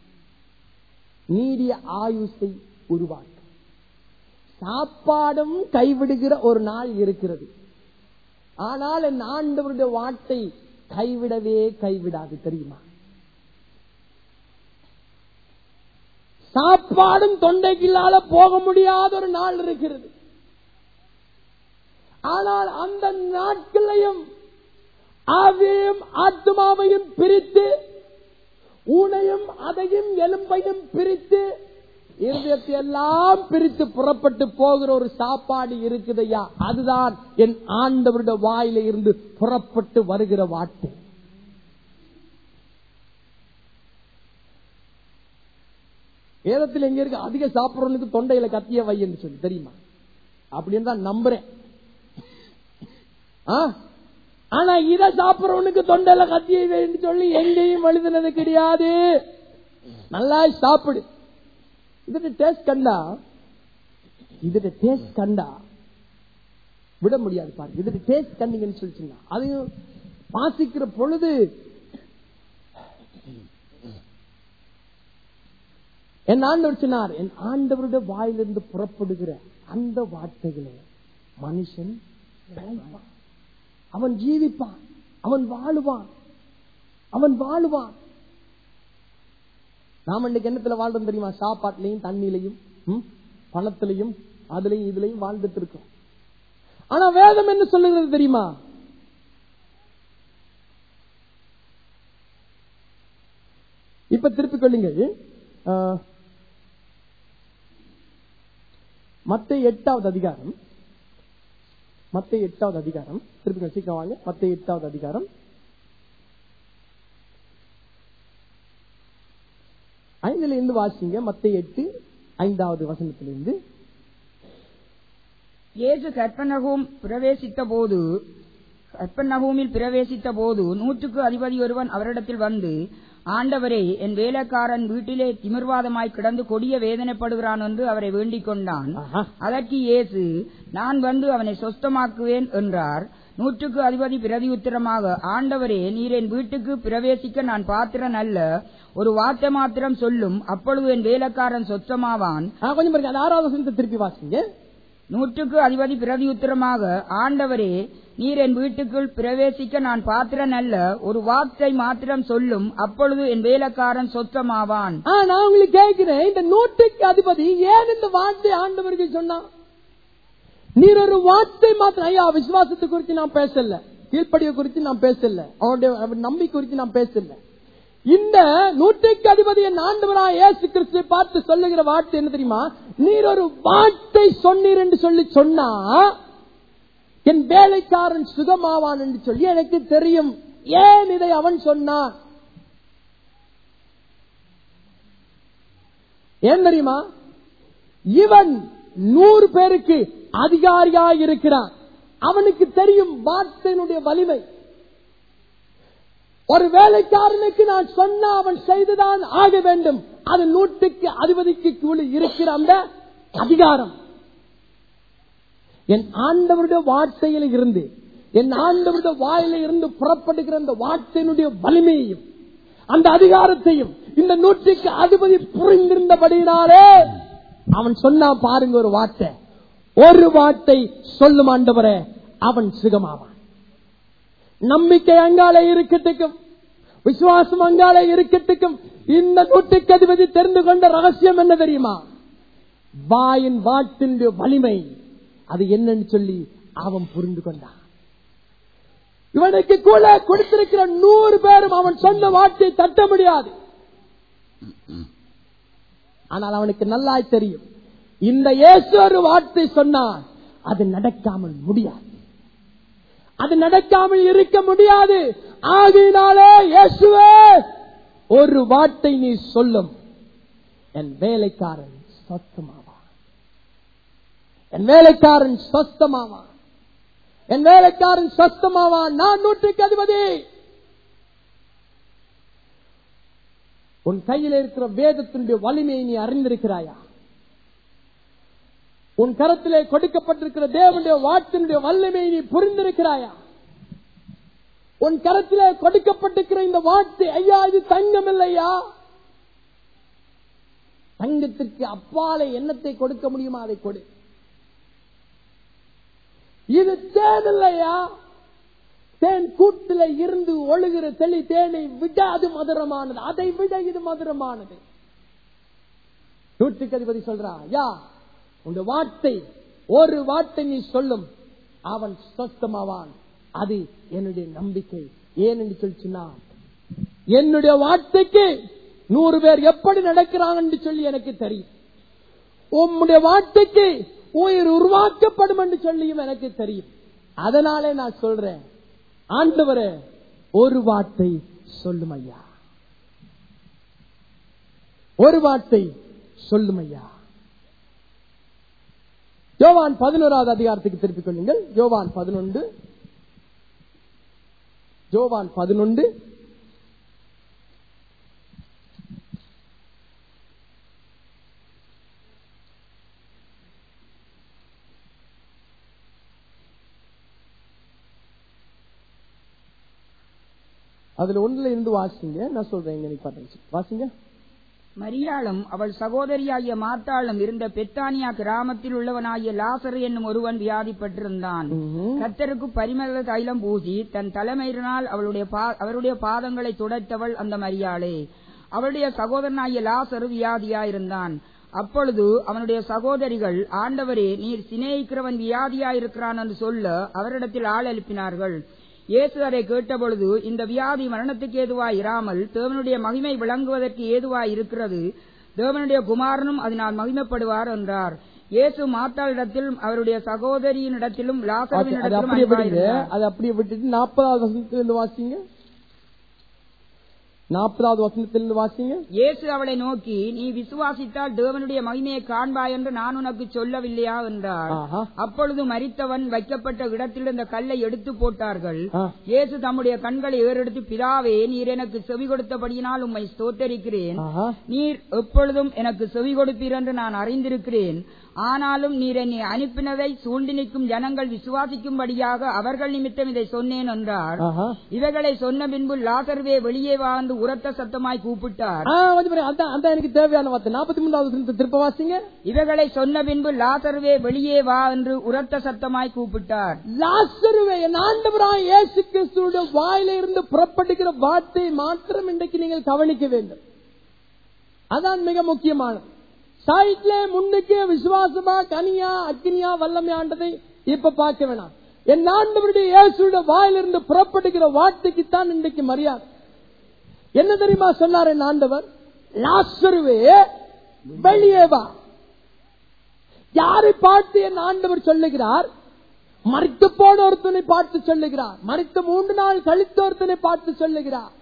நீடிய ஆயுசை உருவாக்க. சாப்பாடும் கைவிடுகிற ஒரு நாள் இருக்கிறது. ஆனால் என் ஆண்டவருடைய வார்த்தை கைவிடவே கைவிடாது தெரியுமா? சாப்பாடும் தொண்டைக்குள்ளால போக முடியாத ஒரு நாள் இருக்கிறது. ஆனால் அந்த நாட்களையும் ஆவியையும் ஆத்மாவையும் பிரித்து, ஊனையும் அதையும் எலும்பையும் பிரித்து, இருதயத்தை எல்லாம் பிரித்து புறப்பட்டு போகிற ஒரு சாப்பாடு இருக்குதையா, அதுதான் என் ஆண்டவருடைய வாயில இருந்து புறப்பட்டு வருகிற வார்த்தை. வேதத்தில் எங்க இருக்கு? அதிக சாப்பிடுறவனுக்கு தொண்டையில கத்திய வைன்னு சொல்லி தெரியுமா? அப்படின்னு தான் நம்புறேன். ஆனா இதை சாப்பிடுறவனுக்கு தொண்டையில கத்திய வைன்னு சொல்லி எங்கேயும் எழுதுனது கிடையாது. நல்லா சாப்பிடு. இதோட டேஸ்ட் கண்டா விட முடியாது. பாருங்க, இதோட டேஸ்ட் கண்டீங்கன்னு சொல்லிச்சுன்னா அதையும் வாசிக்கிற பொழுது என் ஆண்டவர் சொன்னார், என் ஆண்டவருடைய வாயிலிருந்து புறப்படுகிற அந்த வார்த்தைகளே மனுஷன் பிழைப்பான், அவன் ஜீவிப்பான், அவன் வாழுவான். நாம இன்னைக்கு என்னத்துல வாழ்றோம் தெரியுமா? சாப்பாட்டிலையும், தண்ணிலையும், பணத்திலையும், அதுலயும் இதுலயும் வாழ்ந்துட்டு இருக்கோம். ஆனா வேதம் என்ன சொல்லுகிறது தெரியுமா? இப்ப திருப்பிக் கொள்ளுங்க. மத்தேயு 8வது அதிகாரம், மத்தேயு 8வது அதிகாரம், திருப்பி சீக்கிரம் வாங்க. மத்தேயு 8வது அதிகாரம் 5ல இருந்து வாசிங்க. மத்தேயு 8:5 வசனத்திலிருந்து. இயேசு கற்பர்நகூமில் பிரவேசித்த போது 100க்கு அதிபதி ஒருவன் அவரிடத்தில் வந்து, ஆண்டவரே, என் வேலைக்காரன் வீட்டிலே திமிர்வாதமாய் கிடந்து கொடிய வேதனைப்படுகிறான் என்று அவரை வேண்டிக் கொண்டான். அதற்கு இயேசு, நான் வந்து அவனை சொஸ்தமாக்குவேன் என்றார். 100க்கு அதிபதி பிரதியுத்தரமாக, ஆண்டவரே, நீர் என் வீட்டுக்கு பிரவேசிக்க நான் பாத்திரன் அல்ல. ஒரு வார்த்தை மாத்திரம் சொல்லும், அப்பொழுது என் வேலைக்காரன் சொஸ்தமாவான். கொஞ்சம் 6வது வசனத்தை திருப்பி வாசிங்க. 100க்கு அதிபதி பிரதியுத்தரமாக, ஆண்டவரே, நீர் என் வீட்டுக்குள் பிரவேசிக்க நான் பாத்திரன் அல்ல. ஒரு வார்த்தை மாத்திரம் சொல்லும், அப்பொழுது என் வேலைக்காரன் சொத்தமாவான். நான் உங்களுக்கு கேட்கிறேன், இந்த 100க்கு அதிபதி ஏன் இந்த வார்த்தை ஆண்டவருக்கு சொன்னா? நீர் ஒரு வார்த்தை மாத்திரம். ஐயா, விசுவாசத்தை குறித்து நான் பேசல, கீழ்ப்படியை குறித்து நான் பேசல, அவருடைய நம்பிக்கை குறித்து நான் பேசல. இந்த 100க்கு அதிபதி என் ஆண்டவராய் இயேசு கிறிஸ்துவை பார்த்து சொல்லுகிற வார்த்தை என்ன தெரியுமா? நீர் ஒரு வார்த்தை சொன்னீர் என்று சொல்லி சொன்னா என் வேலைக்காரன் சுகமாவான் என்று சொல்லி எனக்கு தெரியும். ஏன் இதை அவன் சொன்னான்? ஏன் தெரியுமா? இவன் 100 பேருக்கு அதிகாரியாய் இருக்கிறான். அவனுக்கு தெரியும் வார்த்தையினுடைய வலிமை. ஒரு வேலைக்காரனுக்கு நான் சொன்ன அவன் செய்துதான் ஆக வேண்டும். அது 100க்கு அதிபதிக்கு கீழே இருக்கிற அந்த அதிகாரம். என் ஆண்டவருடைய வார்த்தையில இருந்து, என் ஆண்டவருடைய வாயில இருந்து புறப்படுகிற அந்த வார்த்தையினுடைய வலிமையையும் அந்த அதிகாரத்தையும் இந்த 100க்கு அதிபதி புரிந்திருந்தபடினாலே அவன் சொன்னா பாருங்க, ஒரு வார்த்தை சொல்லும் ஆண்டவரே, அவன் சுகமாவான். நம்பிக்கை அங்காலே இருக்கட்டும், விசுவாசம் அங்காலே இருக்கட்டுக்கும். இந்த நூற்றுக்கு அதிபதி தெரிந்து கொண்ட ரகசியம் என்ன தெரியுமா? வாயின் வாட்டின் வலிமை அது என்னன்னு சொல்லி அவன் புரிந்து கொண்டான். இவனுக்கு கூட கொடுத்திருக்கிற 100 பேரும் அவன் சொன்ன வார்த்தையை தட்ட முடியாது. ஆனால் அவனுக்கு நல்லா தெரியும், இந்த இயேசு ஒரு வார்த்தை சொன்னான், அது நடக்காமல் முடியாது, அது நடக்காமல் இருக்க முடியாது. ஆகையினாலே இயேசுவே ஒரு வார்த்தை நீ சொல்லும், என் வேலைக்காரன் சொஸ்தமாவான், என் வேலைக்காரன் சொஸ்தமாவான், என் வேலைக்காரன் சொஸ்தமாவான். நான் நூற்றுக்கு அதிபதி. உன் கையில் இருக்கிற வேதத்தினுடைய வலிமையை நீ அறிந்திருக்கிறாயா? உன் கரத்திலே கொடுக்கப்பட்டிருக்கிற தேவனுடைய வார்த்தையினுடைய வல்லமையை நீ புரிந்திருக்கிறாயா? உன் கரத்திலே கொடுக்கப்பட்டிருக்கிற இந்த வார்த்தை, ஐயா இது தங்கம் இல்லையா, தங்கத்திற்கு அப்பாலே எண்ணத்தை கொடுக்க முடியுமா? அதை கொடு. இது தேன் இல்லையா, தேன் கூட்டில இருந்து ஒழுகிற தெளி தேனை விட அது மதுரமானது, அதை விட இது மதுரமானது. நூற்றுக்கு அதிபதி சொல்றா, யா உங்க வார்த்தை ஒரு வார்த்தை நீ சொல்லும், அவன் சொஸ்தமாவான். அது என்னுடைய நம்பிக்கை. ஏன் என்று சொல்லிச்சுன்னா, என்னுடைய வார்த்தைக்கு 100 பேர் எப்படி நடக்கிறாங்க சொல்லி எனக்கு தெரியும். உம்முடைய வார்த்தைக்கு உயிர் உருவாக்கப்படும் என்று சொல்லியும் எனக்கு தெரியும். அதனாலே நான் சொல்றேன், ஆண்டவரே ஒரு வார்த்தை சொல்லும் ஐயா, ஒரு வார்த்தை சொல்லும் ஐயா. யோவான் 11வது அதிகாரத்துக்கு திருப்பிக் கொள்ளுங்கள். யோவான் 11 அதுல 1ல இருந்து வாசிங்க. நான் சொல்றேன், வாசிங்க. மரியாளும் அவள் சகோதரியாகிய மார்த்தாளும் இருந்த பெத்தானியா கிராமத்தில் உள்ளவனாகிய லாசரு என்னும் ஒருவன் வியாதிப்பட்டிருந்தான். கர்த்தருக்கு பரிமள தைலம் பூசி தன் தலைமையினால் அவருடைய பாதங்களை துடைத்தவள் அந்த மரியாளே. அவளுடைய சகோதரனாகிய லாசரு வியாதியாயிருந்தான். அப்பொழுது அவனுடைய சகோதரிகள், ஆண்டவரே நீர் சிநேகிக்கிறவன் வியாதியாயிருக்கிறான் என்று சொல்ல அவரிடத்தில் ஆள் எழுப்பினார்கள். இயேசு அதை கேட்டபொழுது, இந்த வியாதி மரணத்துக்கு ஏதுவாய் இராமல் தேவனுடைய மகிமை விளங்குவதற்கு ஏதுவாய் இருக்கிறது, தேவனுடைய குமாரனும் அதனால் மகிமைப்படுவார் என்றார். இயேசு மார்த்தாளிடத்திலும் அவருடைய சகோதரியினிடத்திலும் லாசருவினிடத்திலும் அன்பாயிருந்தார். அது அப்படியே விட்டுட்டு 40வது வசனத்திலிருந்து வாசிங்க. 40வது வசனத்திலிருந்து வாசிங்க. இயேசு அவளை நோக்கி, நீ விசுவாசித்தால் தேவனுடைய மகிமையை காண்பாய் என்று நான் உனக்கு சொல்லவில்லையா என்றார். அப்பொழுது மரித்தவன் வைக்கப்பட்ட இடத்தில் இந்த கல்லை எடுத்து போட்டார்கள். இயேசு தம்முடைய கண்களை ஏறெடுத்து, பிதாவே நீர் எனக்கு செவி கொடுத்தபடியினால் உம்மை ஸ்தோத்தரிக்கிறேன். நீர் எப்பொழுதும் எனக்கு செவி கொடுப்பீர் என்று நான் அறிந்திருக்கிறேன். ஆனாலும் நீர் என்னை அனுப்பினதை சூழ்ந்து நிற்கும் ஜனங்கள் விசுவாசிக்கும்படியாக அவர்கள் நிமித்தம் இதை சொன்னேன் என்றார். இவைகளை சொன்ன பின்பு லாசருவே வெளியே வாழ்ந்து உரத்த சத்தமாய் கூப்பிட்டார். எனக்கு தேவையான வார்த்தை 43வது திருப்ப வாசிங்க. இவைகளை சொன்ன பின்பு லாசருவே வெளியே வா என்று உரத்த சத்தமாய் கூப்பிட்டார். லாசருவே, என் ஆண்டவராகிய இயேசு கிறிஸ்துவின் வாயில இருந்து புறப்படுகிற வார்த்தை மாத்திரம் இன்றைக்கு நீங்கள் கவனிக்க வேண்டும். அதான் மிக முக்கியமானது. சைட்ல முன்னுக்கு விசுவாசமா கனியா அக்னியா வல்லமையாண்டதை இப்ப பார்க்க வேணாம். என் ஆண்டவருடைய இயேசுடைய வாயிலிருந்து புறப்படுகிற வார்த்தைக்குத்தான் இன்றைக்கு மரியாதை. என்ன தெரியுமா சொன்னார் என் ஆண்டவர்? லாசருவே வெளியே வா. யாரை பார்த்து என் ஆண்டவர் சொல்லுகிறார்? மரித்து போன ஒருத்தனை பார்த்து சொல்லுகிறார். மரித்த 3 நாள் கழித்த ஒருத்தனை பார்த்து சொல்லுகிறார்.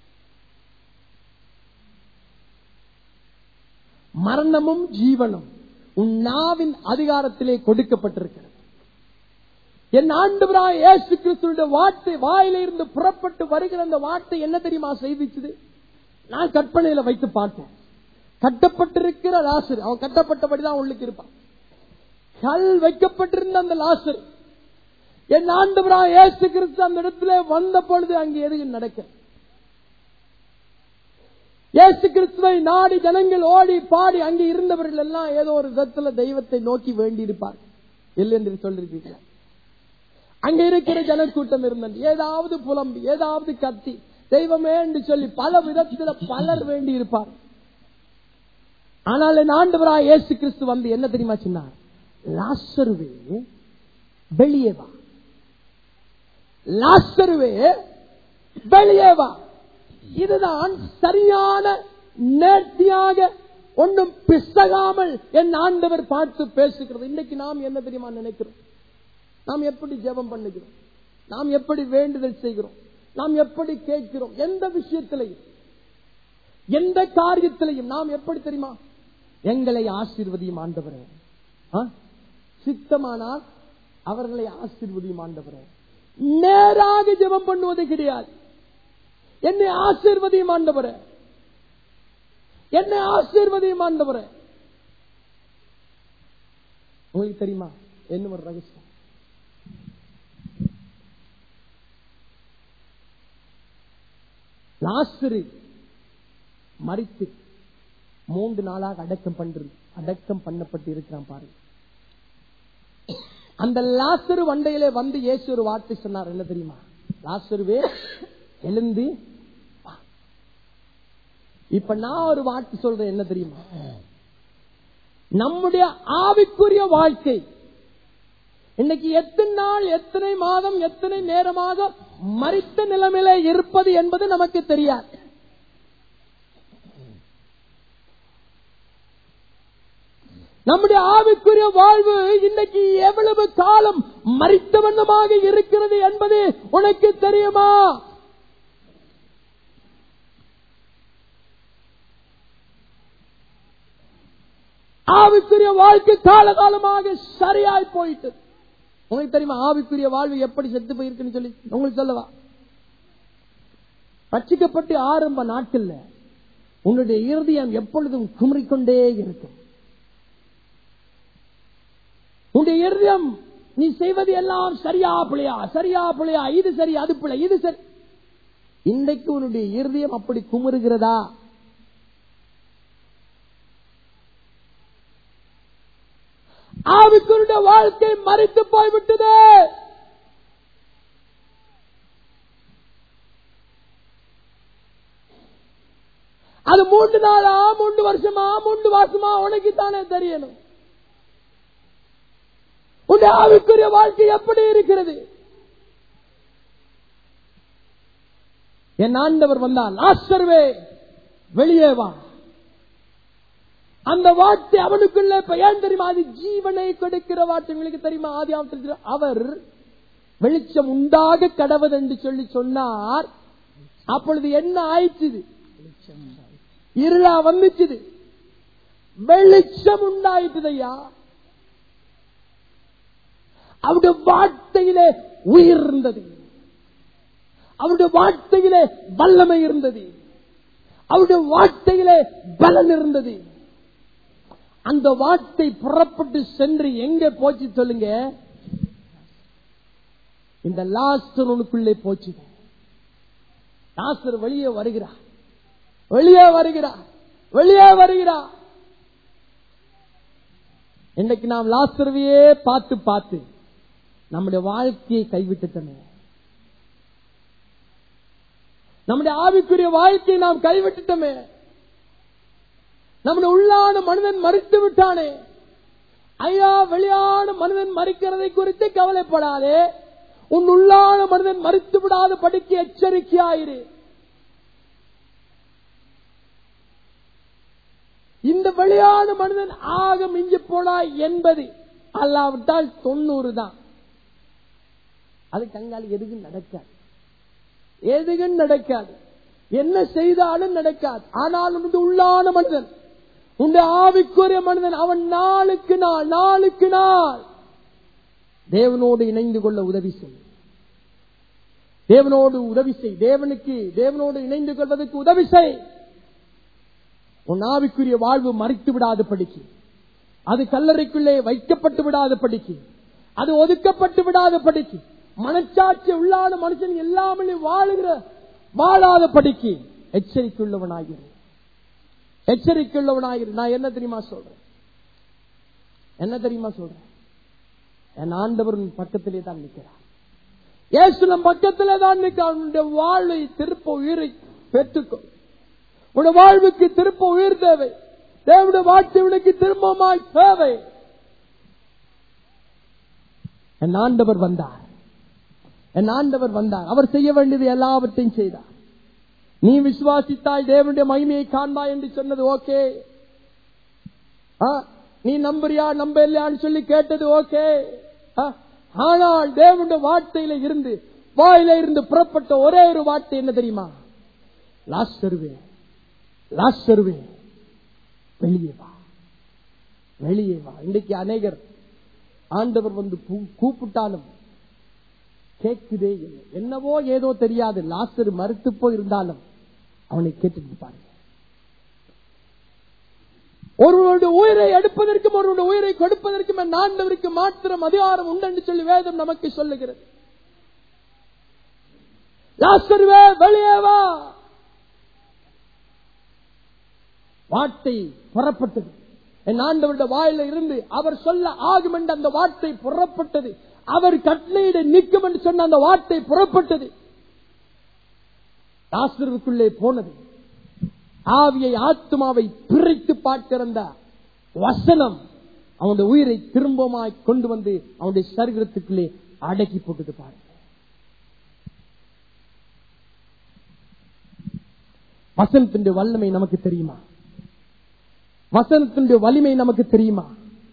மரணமும் ஜீவனும் உன் நாவின் அதிகாரத்திலே கொடுக்கப்பட்டிருக்கிறது. என் ஆண்டவராகிய இயேசு கிறிஸ்துவின் வார்த்தை வாயில இருந்து புறப்பட்டு வருகிற அந்த வார்த்தை என்ன தெரியுமா செய்திச்சது? நான் கற்பனையில வைத்து பார்த்தேன். கட்டப்பட்டிருக்கிற லாசர், அவன் கட்டப்பட்டபடிதான் உள்ளுக்கு இருப்பான். கல் வைக்கப்பட்டிருந்த அந்த லாசர், என் ஆண்டவராகிய இயேசு கிறிஸ்து அந்த இடத்துல வந்த பொழுது அங்கே எதுவும் நடக்க, இயேசு கிறிஸ்துவை நாடி ஜனங்கள் ஓடி பாடி அங்கே இருந்தவர்கள் எல்லாம் ஏதோ ஒரு விதத்துல தெய்வத்தை நோக்கி வேண்டி இருப்பார். இல்லை என்று சொல்லிருக்கீங்க. அங்க இருக்கிற ஜனக்கூட்டம் இருந்தது. ஏதாவது புலம்பி, ஏதாவது கத்தி, தெய்வமே என்று சொல்லி பல விதத்தில் பலர் வேண்டி இருப்பார். ஆனால் என் ஆண்டவராய் இயேசு கிறிஸ்து வந்து என்ன தெரியுமா சொன்னார்? லாசருவே வெளியே வா, லாசருவே வெளியே வா. இதுதான் சரியான நேர்த்தியாக ஒன்றும் பிசகாமல் என் ஆண்டவர் பார்த்து பேசுகிறது. இன்னைக்கு நாம் என்ன தெரியுமா நினைக்கிறோம்? நாம் எப்படி ஜெபம் பண்ணுகிறோம், நாம் எப்படி வேண்டுதல் செய்கிறோம், நாம் எப்படி கேட்கிறோம், எந்த விஷயத்திலையும் எந்த காரியத்திலையும் நாம் எப்படி தெரியுமா? எங்களை ஆசீர்வதியும் ஆண்டவரே, சித்தமானால் அவர்களை ஆசீர்வதியும் ஆண்டவரே. நேராக ஜெபம் பண்ணுவது கிடையாது. என்னை ஆசீர்வதியும் ஆண்டவரே, என்னை ஆசீர்வதியும் ஆண்டவரே. உங்களுக்கு தெரியுமா என்ன ஒரு ரகசியம்? லாசரு மரித்து 3 நாளாக அடக்கம் பண்ணப்பட்டு இருக்கிறான் பாருங்க. அந்த லாசரு வண்டையிலே வந்து இயேசு ஒரு வார்த்தை சொன்னார். என்ன தெரியுமா? லாசருவே எழுந்து. இப்ப நான் ஒரு வார்த்தை சொல்றேன். என்ன தெரியுமா? நம்முடைய ஆவிக்குரிய வாழ்க்கை இன்னைக்கு எத்தனை நாள், எத்தனை மாதம், எத்தனை நேரமாக மரித்த நிலைமையில இருப்பது என்பது நமக்கு தெரியாது. நம்முடைய ஆவிக்குரிய வாழ்வு இன்னைக்கு எவ்வளவு காலம் மரித்த வண்ணமாக இருக்கிறது என்பது உனக்கு தெரியுமா? ஆவிக்குரிய வாழ்க்கை காலகாலமாக சரியாய் போயிட்டு. உங்களுக்கு தெரியுமா ஆவிக்குரிய வாழ்வு எப்படி செத்து போயிருக்குன்னு சொல்லி உங்களுக்கு சொல்லவா? ரட்சிக்கப்பட்டு ஆரம்ப நாட்கள்ல உன்னுடைய இருதயம் எப்பொழுதும் குமரிக்கொண்டே இருக்கும். உன்னுடைய இருதயம் நீ செய்வது எல்லாம் சரியா பிள்ளையா, சரியா பிள்ளையா, இது சரி அது பிள்ளை, இது சரி. இன்றைக்கு உன்னுடைய இருதயம் அப்படி குமுறுகிறதா? ஆவிக்குரிய வாழ்க்கை மரித்து போய்விட்டது. அது 3 நாளா, 3 வருஷமா, 3 மாசமா உனக்கு தானே தெரியணும். உன்னுடைய ஆவிக்குரிய வாழ்க்கை எப்படி இருக்கிறது? என் ஆண்டவர் வந்தால் லாசருவே வெளியே வா. அந்த வார்த்தை அவனுக்குள்ள ஏன் தெரியுமா? அது ஜீவனை கொடுக்கிற வார்த்தை. உங்களுக்கு தெரியுமா? ஆதியாகமத்தில் அவர் வெளிச்சம் உண்டாக கடவுள் என்று சொல்லி சொன்னார். அப்பொழுது என்ன ஆயிடுச்சு? இருளா வந்துச்சு, வெளிச்சம் உண்டாயிட்டுதையா. அவருடைய வார்த்தையிலே உயிர் இருந்தது, அவருடைய வார்த்தையிலே வல்லமை இருந்தது, அவருடைய வார்த்தையிலே பலன் இருந்தது. அந்த வார்த்தை புறப்பட்டு சென்று எங்க போச்சு சொல்லுங்க? இந்த லாசருக்குள்ளே போச்சு. லாசர் வெளியே வருகிறார், வெளியே வருகிறார், வெளியே வருகிறார். இன்னைக்கு நாம் லாசருவையே பார்த்து பார்த்து நம்முடைய வாழ்க்கையை கைவிட்டுட்டோமே. நம்முடைய ஆவிக்குரிய வாழ்க்கையை நாம் கைவிட்டுட்டோமே. நம்முடைய உள்ளான மனிதன் மரித்து விட்டானே. ஐயா, வெளியான மனிதன் மரிக்கிறதை குறித்து கவலைப்படாதே. உன் உள்ளான மனிதன் மரித்து விடாத படிக்க எச்சரிக்கையாயிரு. இந்த வெளியான மனிதன் ஆக மிஞ்சி போனாய் 80 அல்லாவிட்டால் 90 தான். அது கங்காலி எதுக்கும் நடக்காது, எதுக்கும் நடக்காது, என்ன செய்தாலும் நடக்காது. ஆனால் உன்னுடைய உள்ளான மனிதன், உன்னுடைய ஆவிக்குரிய மனிதன், அவன் நாளுக்கு நாள் நாளுக்கு நாள் தேவனோடு இணைந்து கொள்ள உதவி செய். தேவனோடு உதவி செய். தேவனோடு இணைந்து கொள்வதற்கு உதவி செய். உன் ஆவிக்குரிய வாழ்வு மறித்து விடாத படிக்கு, அது கல்லறைக்குள்ளே வைக்கப்பட்டு விடாத படிக்கு, அது ஒதுக்கப்பட்டு விடாத படிக்கு, மனச்சாட்சி உள்ளான மனுஷன் எல்லாமே வாழாத படிக்கு எச்சரிக்கையுள்ளவனாகிரு, எச்சரிக்கையுள்ளவனாகிரு. நான் என்ன தெரியுமா சொல்றேன்? என்ன தெரியுமா சொல்றேன்? என் ஆண்டவர் பக்கத்திலே தான் நிற்கிறார். இயேசு நம் பக்கத்திலே தான் அவனுடைய வாழ்வை திருப்ப உயிரை பெற்றுக்கொள். உன்னுடைய வாழ்வுக்கு திருப்ப உயிர் தேவை. தேவனுடைய வார்த்தைகளுக்கு திரும்பமாய் தேவை. என் ஆண்டவர் வந்தார். என் ஆண்டவர் வந்தார். அவர் செய்ய வேண்டியது எல்லாவற்றையும் செய்தார். நீ விசுவாசித்தாய் தேவனுடைய மகிமையை காண்பாய் என்று சொன்னது ஓகே. நீ நம்புறியா நம்ப இல்லையான்னு சொல்லி கேட்டது ஓகே. ஆனால் தேவனுடைய வார்த்தையில இருந்து வாயில இருந்து புறப்பட்ட ஒரே ஒரு வார்த்தை என்ன தெரியுமா? லாசருவே, லாசருவே, வெளியே வா, வெளியே வா. இன்றைக்கு அநேகர் ஆண்டவர் வந்து கூப்பிட்டாலும் கேட்குதே இல்லை. என்னவோ ஏதோ தெரியாது. லாசரு மறுத்து போய் இருந்தாலும் அவனை கேட்டு பாருங்க. ஒருவருடைய உயிரை எடுப்பதற்கும் ஒருவருடைய உயிரை கொடுப்பதற்கும் என் ஆண்டவருக்கு மாத்திரம் அதிகாரம் உண்டு என்று சொல்லி வேதம் நமக்கு சொல்லுகிறது. லாசருவே வெளியே வா. வார்த்தை புறப்பட்டது. என் ஆண்டவருடைய வாயில இருந்து அவர் சொல்ல ஆகும் என்று அந்த வார்த்தை புறப்பட்டது. அவர் கட்டளையிட நிற்கும் என்று சொன்ன அந்த வார்த்தை புறப்பட்டது. லாசருவுக்குள்ளே போனது. ஆவியை ஆத்மாவை பிரித்து பார்க்கிற வசனம் அவனுடைய உயிரை திரும்பமாய் கொண்டு வந்து அவனுடைய சரீரத்துக்குள்ளே அடக்கி போட்டது. பாருங்க, வசனத்தினுடைய வல்லமை நமக்கு தெரியுமா? வசனத்தினுடைய வலிமை நமக்கு தெரியுமா?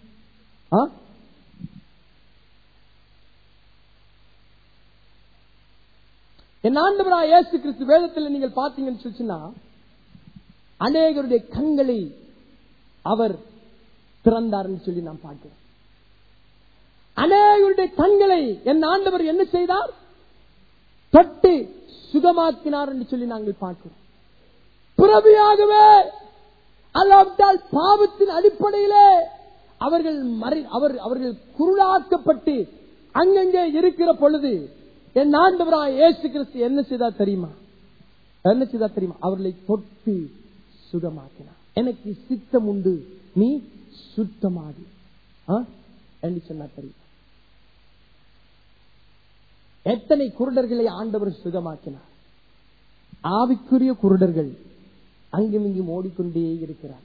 என் ஆண்டவராகிய இயேசு கிறிஸ்து வேதத்தில் நீங்கள் பார்த்தீங்கன்னு சொல்லிச்சுன்னா அநேகருடைய கண்களை அவர் திறந்தார் சொல்லி நாம் பார்க்கிறோம். அநேகருடைய கண்களை என் ஆண்டவர் என்ன செய்தார்? தொட்டு சுகமாக்கினார் என்று சொல்லி நாங்கள் பார்க்கிறோம். பிறவியாகவே அல்லாவிட்டால் பாவத்தின் அடிப்படையிலே அவர்கள் குருளாக்கப்பட்டு அங்கங்கே இருக்கிற பொழுது என் ஆண்டவராகிய இயேசு கிறிஸ்து என்ன செய்தார் தெரியுமா? என்ன செய்தார் தெரியுமா? அவர்களை தொட்டு சுகமாக்கினார். எனக்கு சித்தம் உண்டு, நீ சுத்தமாகி என்று சொன்னார் தெரியுமா? எத்தனை குருடர்களை ஆண்டவர் சுகமாக்கினார். ஆவிக்குரிய குருடர்கள் அங்கும் இங்கும் ஓடிக்கொண்டே இருக்கிறார்.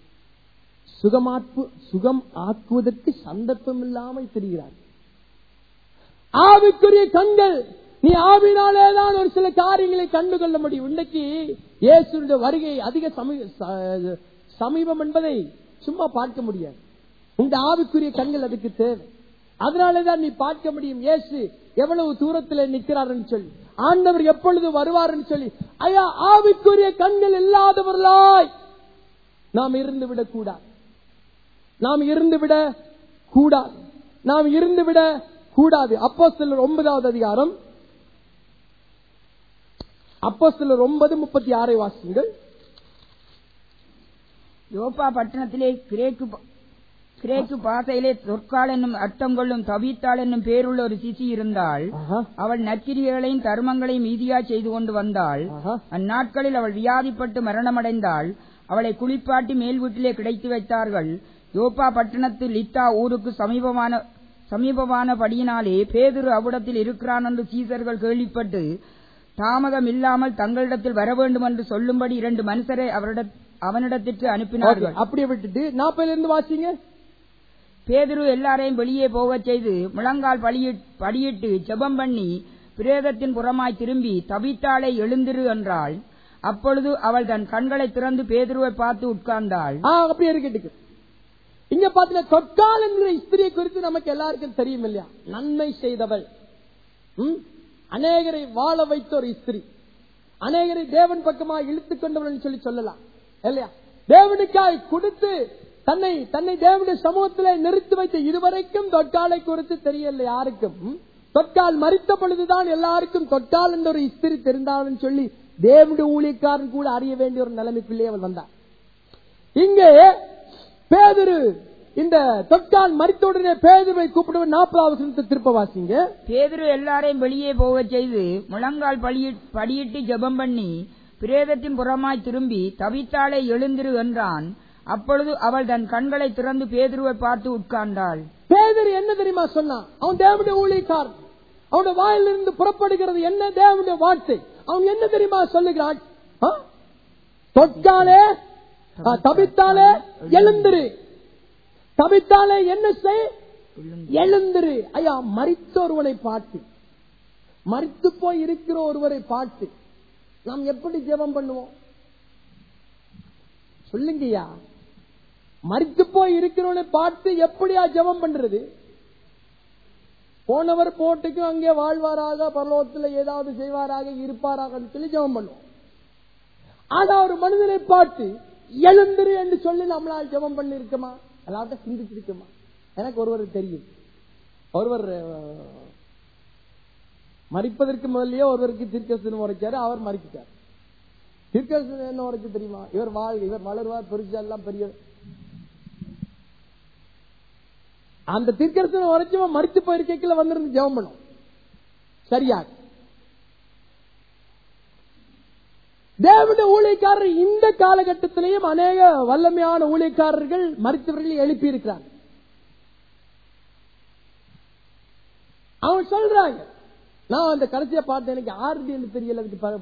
சுகம் ஆக்குவதற்கு சந்தர்ப்பம் இல்லாமல் தெரிகிறார். ஆவிக்குரிய கண்கள், நீ ஆவினாலேதான் ஒரு சில காரியங்களை கண்டுகொள்ள முடியும். இன்றைக்கு இயேசுடைய வருகை அதிக சமீபம் என்பதை சும்மா பார்க்க முடியாது. இந்த ஆவிக்குரிய கண்கள் அதுக்கு தேவை. அதனாலேதான் நீ பார்க்க முடியும் இயேசு எவ்வளவு தூரத்தில் நிற்கிறார் சொல்லி, ஆண்டவர் எப்பொழுது வருவார் சொல்லி. ஐயா, ஆவிக்குரிய கண்கள் இல்லாதவர்களாய் நாம் இருந்துவிடக் கூடாது. நாம் இருந்துவிடக் கூடாது. நாம் இருந்துவிடக் கூடாது. அப்போஸ்தலர் 9வது அதிகாரம், அப்போஸ்தலர் 9:36 வாசிங்கள். யோப்பா பட்டணத்திலே கிரேக்கு பாசையிலே தொற்கால் என்னும் அர்த்தம் கொள்ளும் தபீத்தாள் என்னும் பேருள்ள ஒரு சிசி இருந்தாள். அவள் நற்கிரியைகளையும் தர்மங்களையும் மீதியா செய்து கொண்டு வந்தாள். அந்நாட்களில் அவள் வியாதிப்பட்டு மரணமடைந்தாள். அவளை குளிப்பாட்டி மேல் வீட்டிலே கிடைத்து வைத்தார்கள். யோப்பா பட்டணத்து லித்தா ஊருக்கு சமீபமான படியினாலே பேதுரு அவ்விடத்தில் இருக்கிறான் என்று சீசர்கள் கேள்விப்பட்டு தாமதம் இல்லாமல் தங்களிடத்தில் வர வேண்டும் என்று சொல்லும்படி 2 மனுஷரை அவனிடத்திற்கு அனுப்பினார்கள். அப்படியே விட்டுட்டு 40 வாசிங்க. பேதுரு எல்லாரையும் வெளியே போகச் செய்து முழங்கால் படியிட்டு ஜெபம் பண்ணி பிரேதத்தின் புறமாய் திரும்பி தபித்தாளை எழுந்திரு என்றாள். அப்பொழுது அவள் தன் கண்களை திறந்து பேதுருவை பார்த்து உட்கார்ந்தாள். அப்படியே இருக்கு. இங்க பாத்தீங்கன்னா தொற்கால் என்கிற ஸ்திரியை குறித்து நமக்கு எல்லாருக்கும் தெரியும் இல்லையா? நன்மை செய்தவள், அநேகரை வாழ வைத்த ஒரு ஸ்திரி, அநேகரை தேவன் பக்கமா இழுத்துக் கொண்டவள் சொல்லி சொல்லலாம் இல்லையா? தேவனுக்காய் கொடுத்து தன்னை தேவனுடைய சமூகத்திலே நிறுத்தி வைத்த இதுவரைக்கும் தொற்காலை குறித்து தெரியல யாருக்கும். தொற்கால் மரித்த பொழுதுதான் எல்லாருக்கும் தொற்கால் என்ற ஒரு ஸ்திரி தெரிந்தாலும் சொல்லி தேவனுடைய ஊழியக்காரன் கூட அறிய வேண்டிய ஒரு நிலைமைக்குள்ளே அவள் வந்தார். இங்கே பேதுரு இந்த தொற்கால் மரித்தவுடனே பேதுருவை கூப்பிடுவது 40வது திருப்ப வாசிங்க. பேதுரு எல்லாரையும் வெளியே போக செய்து முழங்கால் படியிட்டு ஜெபம் பண்ணி பிரேதத்தின் புறமாய் திரும்பி தபித்தாளை எழுந்திரு என்றான். அப்பொழுது அவள் தன் கண்களை திறந்து பேதுருவை பார்த்து உட்கார்ந்தாள். பேதுரு என்ன தெரியுமா சொன்னான்? அவன் தேவனுடைய ஊழியக்காரன். அவனுடைய வாயிலிருந்து புறப்படுகிறது என்ன? தேவனுடைய வார்த்தை. அவன் என்ன தெரியுமா சொல்லுகிறான்? தொட்டாலே தபித்தாலே எழுந்திரு, தபித்தாலே என்ன செய்? எழுந்திரு. ஐயா, மரித்த ஒருவனை பார்த்து, மரித்து போய் இருக்கிற ஒருவரை பார்த்து நாம் எப்படி ஜெபம் பண்ணுவோம் சொல்லுங்கய்யா? மரித்து போய் இருக்கிறவனை பார்த்து எப்படியா ஜெபம் பண்றது? போனவர் போட்டுக்கும் அங்கே வாழ்வாராக, பரலோகத்தில் ஏதாவது செய்வாராக, இருப்பாராக சொல்லி ஜெபம் பண்ணுவோம். ஆனா ஒரு மனிதனை பார்த்து எழுந்திரு என்று சொல்லி நம்மளால் ஜெபம் பண்ணி இருக்கமா? எல்லாத்தையும் சிந்திச்சிருக்கமா? எனக்கு ஒருவர் தெரியும். ஒருவர் மரிப்பதற்கு முதல்லயே ஒருவருக்கு தீர்க்கதரிசனம் உரைச்சாரு. அவர் மரிச்சிட்டார். தீர்க்கதரிசனம் என்ன உரைச்சு தெரியுமா? இவர் வளருவார், பெருசா எல்லாம் பெரிய. அந்த தீர்க்கதரிசனம் உரைச்சவன் மரித்து போயிருக்கைக்குள்ள வந்திருந்து ஜெபம் பண்ணும். சரியா? தேவனுடைய ஊழியக்காரர் இந்த காலகட்டத்திலேயும் அநேக வல்லமையான ஊழியக்காரர்கள் மரித்தவர்களை எழுப்பி இருக்கிறாங்க. அவங்க சொல்றாங்க, நான் அந்த கடைசியா பார்த்தேன், எனக்கு ஆறுதி என்று தெரியல.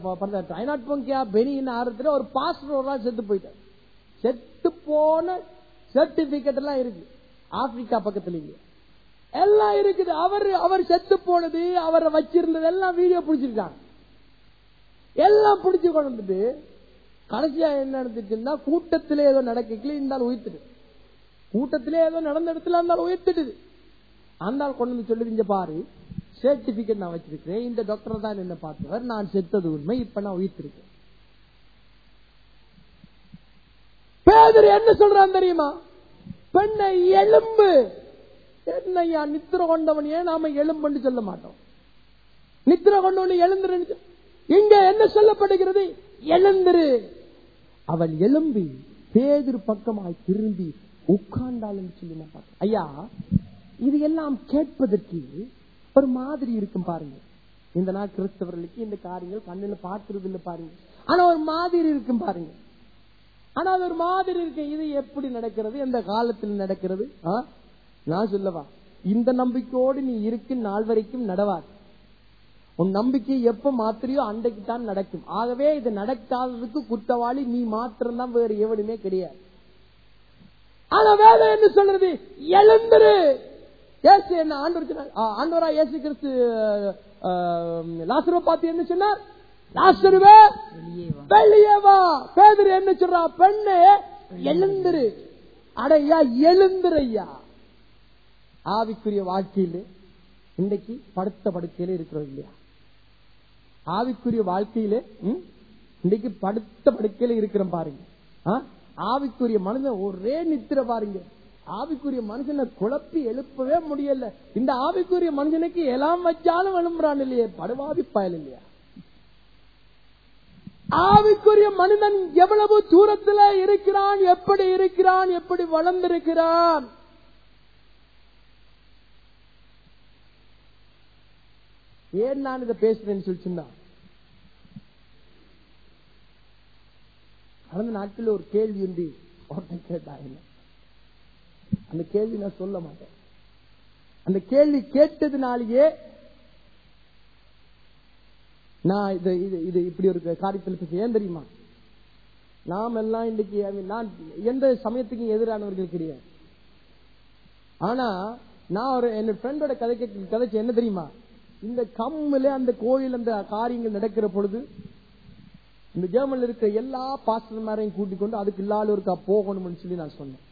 அதுக்கு ஒரு பாஸ்டர் ஒரு நாள் செத்து போயிட்டார். செத்து போன சர்டிபிகேட் எல்லாம் இருக்கு ஆப்பிரிக்கா பக்கத்துல எல்லாம் இருக்குது. அவர் செத்து போனது, அவரை வச்சிருந்தது எல்லாம் வீடியோ பிடிச்சிருக்காங்க. எல்லாம் பிடிச்சு கொண்டு வந்துட்டு கடைசியா என்ன நடந்துச்சுன்னா, கூட்டத்திலே ஏதோ நடக்கல, இருந்தாலும் உயிர்த்துட்டு, கூட்டத்திலே ஏதோ நடந்த இடத்துல இருந்தாலும் உயிர்த்துட்டு, அந்த கொண்டு வந்து சொல்லுவீங்க பாரு, சர்டிபிகேட் நான் வச்சிருக்கிறேன், இந்த டாக்டர் தான் என்ன பார்த்தவர், நான் செத்தது உண்மை, இப்ப நான் உயிர்த்திருக்கேன். பேதர் என்ன சொல்றான் தெரியுமா? பெண்ணை எலும்பு. என்னையா நித்திர கொண்டவனையே நாம எலும்புன்னு சொல்ல மாட்டோம். நித்திர கொண்டவனை எழுந்துரு. இங்க என்ன சொல்லப்படுகிறது? எழுந்திரு. அவள் எழும்பி பேதுரு பக்கமாய் திரும்பி உட்கார்ந்தாள் சொல்லி நான் பார்த்தேன். ஐயா, இது எல்லாம் கேட்பதற்கு ஒரு மாதிரி இருக்கும் பாருங்க. இந்த நாள் கிறிஸ்தவர்களுக்கு இந்த காரியங்கள் கண்ணில பார்க்கிறது இல்லை பாருங்க. ஆனா ஒரு மாதிரி இருக்கும் பாருங்க. ஆனா அது ஒரு மாதிரி இருக்கு. இது எப்படி நடக்கிறது, எந்த காலத்தில் நடக்கிறது? நான் சொல்லவா, இந்த நம்பிக்கையோடு நீ இருக்கு நாள் வரைக்கும் நடவாது. உன் நம்பிக்கை எப்ப மாத்திரையோ அன்றைக்கு தான் நடக்கும். ஆகவே இது நடக்காததுக்கு குற்றவாளி நீ மாத்திரம் தான், வேறு எவனுமே கிடையாது. ஆனா வேலை என்ன சொல்றது? எழுந்திரு. என்ன ஆண்டவரா இயேசு கிறிஸ்து லாசருவை பார்த்து என்ன சொன்னார்? லாசருவே வெளியே வா. பேதுரு என்ன சொல்றா? பெண்ணே எழுந்திரு. அடையா எழுந்திரையா. ஆவிக்குரிய வாழ்க்கையில இன்றைக்கு படுத்த படுக்கையில இருக்கிறோம் இல்லையா? ஆவிக்குரிய வாழ்க்கையில இன்றைக்கு படுத்த படுக்கையில இருக்கிறோம் பாருங்க. ஆவிக்குரிய மனுஷன் ஒரே நித்திர பாருங்க. ஆவிக்குரிய மனுஷனை குழப்பி எழுப்பவே முடியல. இந்த ஆவிக்குரிய மனுஷனுக்கு எல்லாம் வச்சாலும் எழும்புறான் இல்லையே, படுவாவி பயல் இல்லையா? ஆவிக்குரிய மனிதன் எவ்வளவு தூரத்தில் இருக்கிறான், எப்படி இருக்கிறான், எப்படி வளர்ந்திருக்கிறான். ஏன் நான் இதை பேசுறேன்னு சொல்லிச்சுன்னா, கடந்த நாட்கள் ஒரு கேள்வி உண்டு கேட்டாங்க. அந்த கேள்வி நான் சொல்ல மாட்டேன். அந்த கேள்வி கேட்டதுனாலேயே நான் இது இப்படி ஒரு காரியத்தில் பேச. ஏன் தெரியுமா? நாம் எல்லாம் இன்னைக்கு நான் எந்த சமயத்துக்கும் எதிரானவர்கள் கிடையாது. ஆனா நான் என் ஃப்ரெண்டோட கதைக்கு என்ன தெரியுமா? இந்த கம்மில அந்த கோயில் அந்த காரியங்கள் நடக்கிற பொழுது இந்த ஜெர்மன்ல இருக்கிற எல்லா பாஸ்டர்மாரையும் கூட்டிக் கொண்டு அதுக்கு இல்லாதவருக்கா போகணும்னு சொல்லி நான் சொன்னேன்.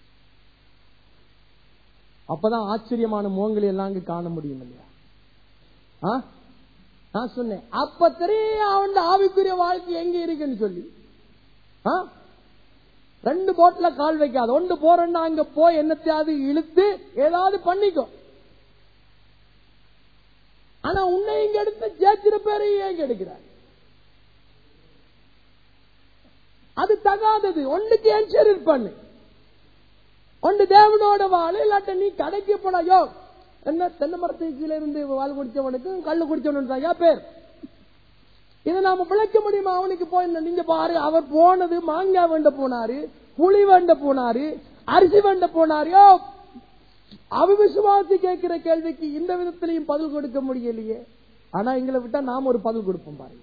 அப்பதான் ஆச்சரியமான முகங்களை எல்லாம் அங்க காண முடியும் இல்லையா? நான் சொன்னேன், அப்ப தெரியும் அவன் ஆவிக்குரிய வாழ்க்கை எங்க இருக்குன்னு சொல்லி. 2 போட்ல கால் வைக்காது. ஒன்று போறேன்னா அங்க போய் என்னத்தையாவது இழுத்து ஏதாவது பண்ணிக்கோ. ஆனா உன்னை இங்க எடுத்து ஜெயிச்சிட பேரை ஏங்க எடுக்கிறார்? அது தகாதது. ஒன்றுக்கு என்சர் பண்ணு. ஒன்று தேவனோட வாழ். இல்லாட்ட நீ கடைக்கு போனாயோ என்ன தென்னை மரத்துக்கு இருந்து வாழ் குடிச்சவனுக்கு கல்லு குடிச்சவனு பேர். இதை நாம விளக்க முடியுமா? அவனுக்கு போய் நீங்க பாரு, அவர் போனது மாங்காய் வேண்ட போனாரு, புளி வேண்ட போனாரு, அரிசி வேண்ட போனாரு. அவிசுவாசி கேட்கிற கேள்விக்கு இந்த விதத்திலையும் பதில் கொடுக்க முடியலையே. ஆனா எங்களை விட்டா நாம ஒரு பதில் கொடுப்போம் பாருங்க.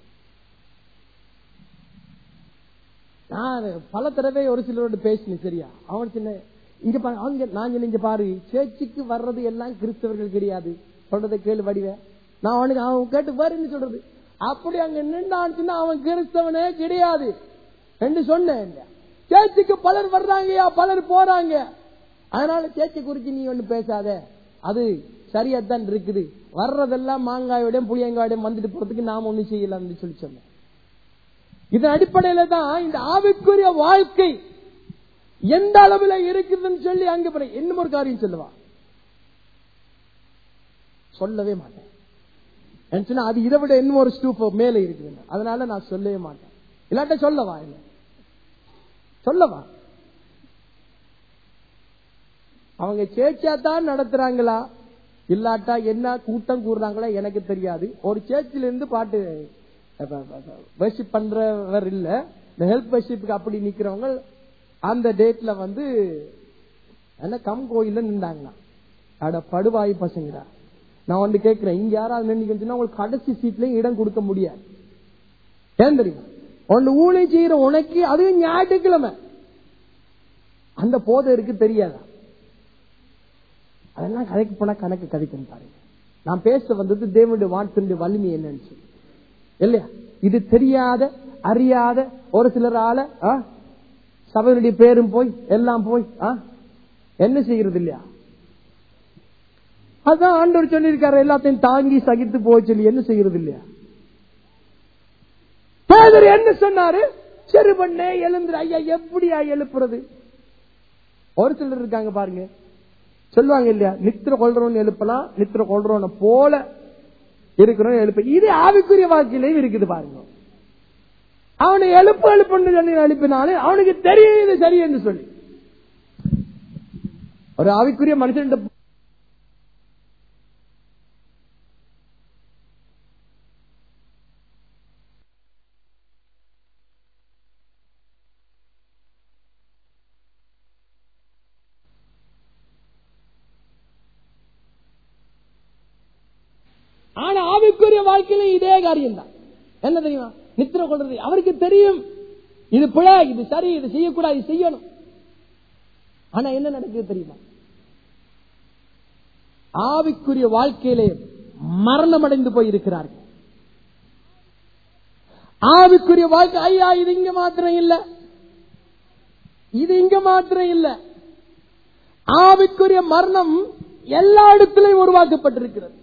நான் பல தடவை ஒரு சிலரோடு பேசினேன். சரியா, அவன் சின்ன இங்க அவங்க நான் இங்க பாரு, சேர்ச்சிக்கு வர்றது எல்லாம் கிறிஸ்தவர்கள் கிடையாது. சொல்றதை கேளு வடிவே. நான் அவனுக்கு அவன் கேட்டு பாருன்னு சொல்றது. அப்படி அங்க நின்றான்னு அவன் கிறிஸ்தவனே கிடையாது என்று சொன்னேன். சேர்ச்சிக்கு பலர் வர்றாங்கயா, பலர் போறாங்க. அதனால சேர்ச்சி குறிச்சு நீ ஒண்ணு பேசாத, அது சரியாத்தான் இருக்குது. வர்றதெல்லாம் மாங்காயோடையும் புளியங்காயோடையும் வந்துட்டு போறதுக்கு நாம ஒண்ணு செய்யலாம்னு சொல்லி சொன்னேன். இதன் அடிப்படையில தான் இந்த ஆவிக்குரிய வாழ்க்கை எந்த அளவுல இருக்குதுன்னு சொல்லி அங்க இன்னும் ஒரு காரியம் சொல்லுவா, சொல்லவே மாட்டேன். அது இதை விட இன்னும் ஒரு ஸ்டூப் மேல இருக்குது. அதனால நான் சொல்லவே மாட்டேன். இல்லாட்ட சொல்லவா, இல்ல சொல்லவா? அவங்க சேர்ச்சியாத்தான் நடத்துறாங்களா இல்லாட்டா என்ன கூட்டம் கூடுறாங்களா எனக்கு தெரியாது. ஒரு சேர்ச்சில இருந்து பாட்டு வர்ஷிப் பண்றவர் இல்ல, இந்த ஹெல்ப் வர்ஷிப்புக்கு அப்படி நிக்கிறவங்க அந்த டேட்ல என்ன கம் கோயில்ல நின்றாங்களா. அட படுவாய் பசங்கடா, நான் வந்து கேட்கிறேன், இங்க யாராவது நின்றுச்சுன்னா உங்களுக்கு கடைசி சீட்லயும் இடம் கொடுக்க முடியாது. ஏன் தெரியுமா? ஒன்னு ஊழி செய்யற உனக்கு அது ஞாயிற்றுக்கிழமை அந்த போதை இருக்கு தெரியாதா? அதெல்லாம் கதைக்கு போனா கணக்கு கதைக்கணும் பாருங்க. நான் பேச வந்தது தேவனுடைய வார்த்தையுடைய வலிமை என்னன்னு சொல்லி இல்லையா? இது தெரியாத அறியாத ஒரு சிலரால சபையினுடைய பேரும் போய் எல்லாம் போய் என்ன செய்யறது இல்லையா? அதான் ஆண்டவர் சொல்லியிருக்காரு, எல்லாத்தையும் தாங்கி சகித்து போய் சொல்லி என்ன செய்யறது இல்லையா? பேதர் என்ன சொன்னாரு? சரி பண்ணே எழுந்துரு. ஐயா எப்படியா எழுப்புறது? ஒரு சிலர் இருக்காங்க பாருங்க, சொல்லுவாங்க இல்லையா, நித்திர கொள்றவன் எழுப்பலாம், நித்திர கொள்றவன போல இருக்கிறவன் எழுப்ப. இது ஆவிக்குரிய வாழ்க்கையிலையும் இருக்குது பாருங்க. அவனை எழுப்புன்னு எழுப்பினாலும் அவனுக்கு தெரியுது சரி என்று சொல்லி. ஒரு ஆவிக்குரிய மனுஷன் ஆனா ஆவிக்குரிய வாழ்க்கையில இதே காரியம் தான். என்ன தெரியுமா? நித்திர கொள்றது அவருக்கு தெரியும், இது பிழை, இது சரி, இது செய்யக்கூடாது, இது செய்யணும். ஆனா என்ன நடக்குது தெரியுமா? ஆவிக்குரிய வாழ்க்கையிலே மரணம் அடைந்து போய் இருக்கிறார்கள். ஆவிக்குரிய வாழ்க்கை ஐயா இது இங்க மாத்திரம் இல்ல, இது இங்க மாத்திரம் இல்ல, ஆவிக்குரிய மரணம் எல்லா இடத்திலையும் உருவாக்கப்பட்டிருக்கிறது.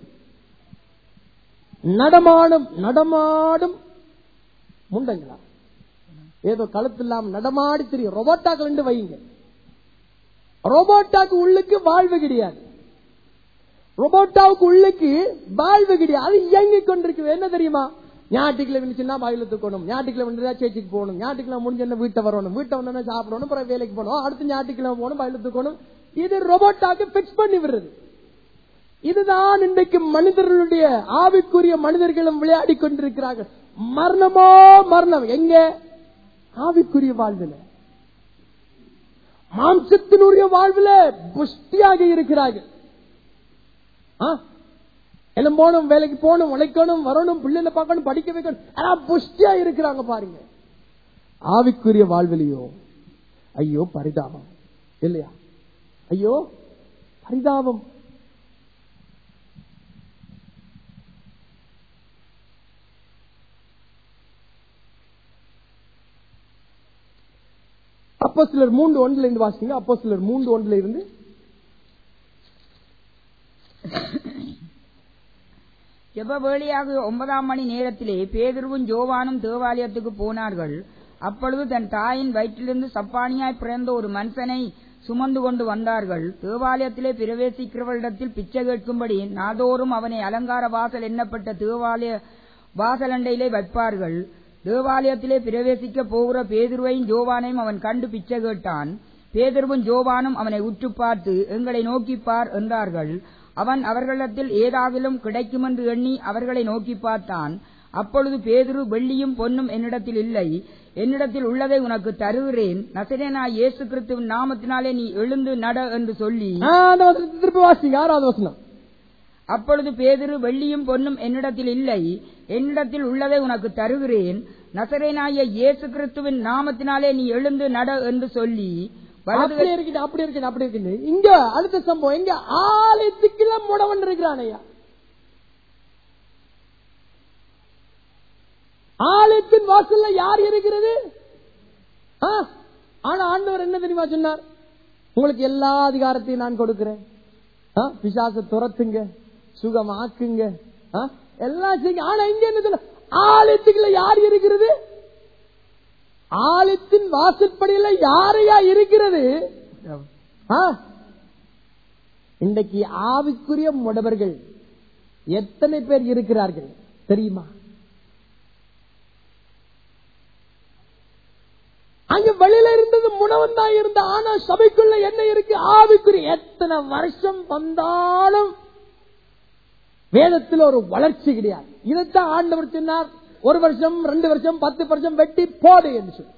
நடமாடும் முண்டங்களா ஏதோ கழுத்து இல்லாம நடமாடி தெரியும் ரோபோட்டாக்கள் வைங்க. ரோபோட்டாக்கு உள்ளுக்கு வாழ்வு கிடையாது, ரோபோட்டாவுக்கு உள்ளுக்கு வாழ்வு கிடையாது. அது இயங்கிக் கொண்டிருக்கு. என்ன தெரியுமா? ஞாயிற்றுக்கிழமை வந்துச்சுன்னா வாயில தூக்கணும், ஞாயிற்றுக்கிழமை வந்து சேர்ச்சிக்கு போகணும், ஞாயிற்றுக்கிழமை முடிஞ்ச வீட்டை வரணும், வீட்டை வந்தோன்னா சாப்பிடணும், அப்புறம் வேலைக்கு போகணும், அடுத்து ஞாயிற்றுக்கிழமை போகணும், வாயில தூக்கணும். இது ரோபோட்டாக்கு பிக்ஸ் பண்ணி விடுறது. இதுதான் இன்றைக்கு மனிதர்களுடைய ஆவிக்குரிய மனிதர்களும் விளையாடி கொண்டிருக்கிறார்கள். மரணமோ மரணம் எங்க? ஆவிக்குரிய வாழ்வில், மாம்சத்தினுடைய வாழ்வில் புஷ்டியாக இருக்கிறார்கள். எல்லாம் போகணும், வேலைக்கு போகணும், உழைக்கணும், வரணும், பிள்ளைகளை பார்க்கணும், படிக்க வைக்கணும், எல்லாம் புஷ்டியா இருக்கிறாங்க பாருங்க. ஆவிக்குரிய வாழ்விலையோ ஐயோ பரிதாபம் இல்லையா? ஐயோ பரிதாபம். அப்போஸ்தலர் 3:1 இருந்து வாசிங்க. அப்போஸ்தலர் 3:1 இருந்து. ஜெப வேளையாக 9ஆம் மணி நேரத்திலே பேதுருவும் யோவானும் தேவாலயத்துக்கு போனார்கள். அப்பொழுது தன் தாயின் வயிற்றிலிருந்து சப்பானியாய் பிறந்த ஒரு மனுஷனை சுமந்து கொண்டு வந்தார்கள். தேவாலயத்திலே பிரவேசிக்கிறவரிடத்தில் பிச்சை கேட்கும்படி நாதோறும் அவனை அலங்கார வாசல் எண்ணப்பட்ட தேவாலய வாசலண்டையிலே வைப்பார்கள். தேவாலயத்திலே பிரவேசிக்க போகிற பேதுருவையும் யோவானையும் அவன் கண்டு பிச்சை கேட்டான். பேதுருவும் யோவானும் அவனை உற்று பார்த்து, எங்களை நோக்கிப்பார் என்றார்கள். அவன் அவர்களிடத்தில் ஏதாவிலும் கிடைக்கும் என்று எண்ணி அவர்களை நோக்கி பார்த்தான். அப்பொழுது பேதுரு, வெள்ளியும் பொன்னும் என்னிடத்தில் இல்லை, என்னிடத்தில் உள்ளதை உனக்கு தருகிறேன், நசரேயனாகிய இயேசு கிறிஸ்துவின் நாமத்தினாலே நீ எழுந்து நட என்று சொல்லி. திருப்பி வாசிங்க 6வது வசனம். அப்பொழுது பேதுரு, வெள்ளியும் பொன்னும் என்னிடத்தில் இல்லை, என்னிடத்தில் உள்ளதை உனக்கு தருகிறேன், நசரேயனாகிய இயேசு கிறிஸ்துவின் நாமத்தினாலே நீ எழுந்து நட என்று சொல்லி. அப்படி இருக்கு. இங்க அடுத்த சம்பவம், இங்க ஆலயத்துக்குள்ள முடவன் இருக்கிறான் ஐயா. ஆலயத்தின் வாசல்ல யார் இருக்கிறது? ஆனா ஆண்டவர் என்ன தெரியுமா சொன்னார்? உங்களுக்கு எல்லா அதிகாரத்தையும் நான் கொடுக்கிறேன், பிசாசை துரத்துங்க, சுகமாக்குங்க, எல்லாம் செய்யுங்க. ஆனா இங்க என்ன, ஆலயத்துக்குள்ள யார் இருக்கிறது? ஆலயத்தின் வாசற்படியில யாரையா இருக்கிறது? இன்றைக்கு ஆவிக்குரிய முடவர்கள் எத்தனை பேர் இருக்கிறார்கள் தெரியுமா? அங்க வெளியில இருந்தது முடவன் தான் இருந்த, ஆனா சபைக்குள்ள என்ன இருக்கு? ஆவிக்குரிய. எத்தனை வருஷம் வந்தாலும் வேதத்தில் ஒரு வளர்ச்சி கிடையாது. இதைத்தான் ஆண்டவர் சொன்னார், 1 வருஷம் 2 வருஷம் 10 வருஷம் வெட்டி போடு என்று சொல்லி.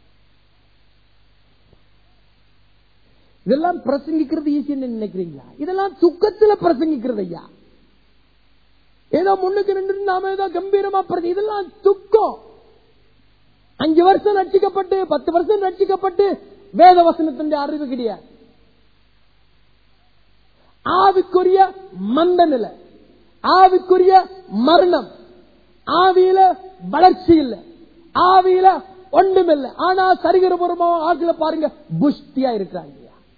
இதெல்லாம் பிரசங்கிக்கிறது ஈஸின்னு நினைக்கிறீங்களா? இதெல்லாம் துக்கத்துல பிரசங்கிக்கிறது ஐயா. ஏதோ முன்னுக்கு நின்று நாம ஏதோ கம்பீரமா இதெல்லாம் துக்கம். 5 வருஷம் ரட்சிக்கப்பட்டு 10 வருஷம் ரட்சிக்கப்பட்டு வேத வசனத்தின் அறிவு கிடையாது. ஆவிக்குரிய மந்த நிலை, ஆவிக்குரிய மரணம், ஆவியில வளர்ச்சி இல்லை, ஆவியில ஒன்றும் இல்லை. ஆனா சரிகரபுரமா ஆட்களை பாருங்க, புஷ்டியா இருக்கிறாங்க.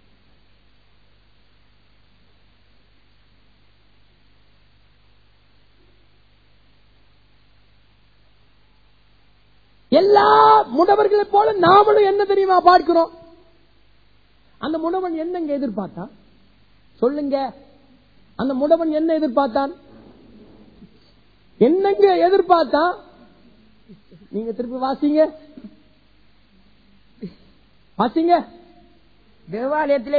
எல்லா முடவர்களை போல நாமளும் என்ன தெரியுமா பார்க்கிறோம்? அந்த முடவன் என்னங்க எதிர்பார்த்தான் சொல்லுங்க? அந்த முடவன் என்ன எதிர்பார்த்தான்? என்னங்க எதிர்பார்த்தான்? நீங்க திருப்பி வாசிங்க. தேவாலயத்திலே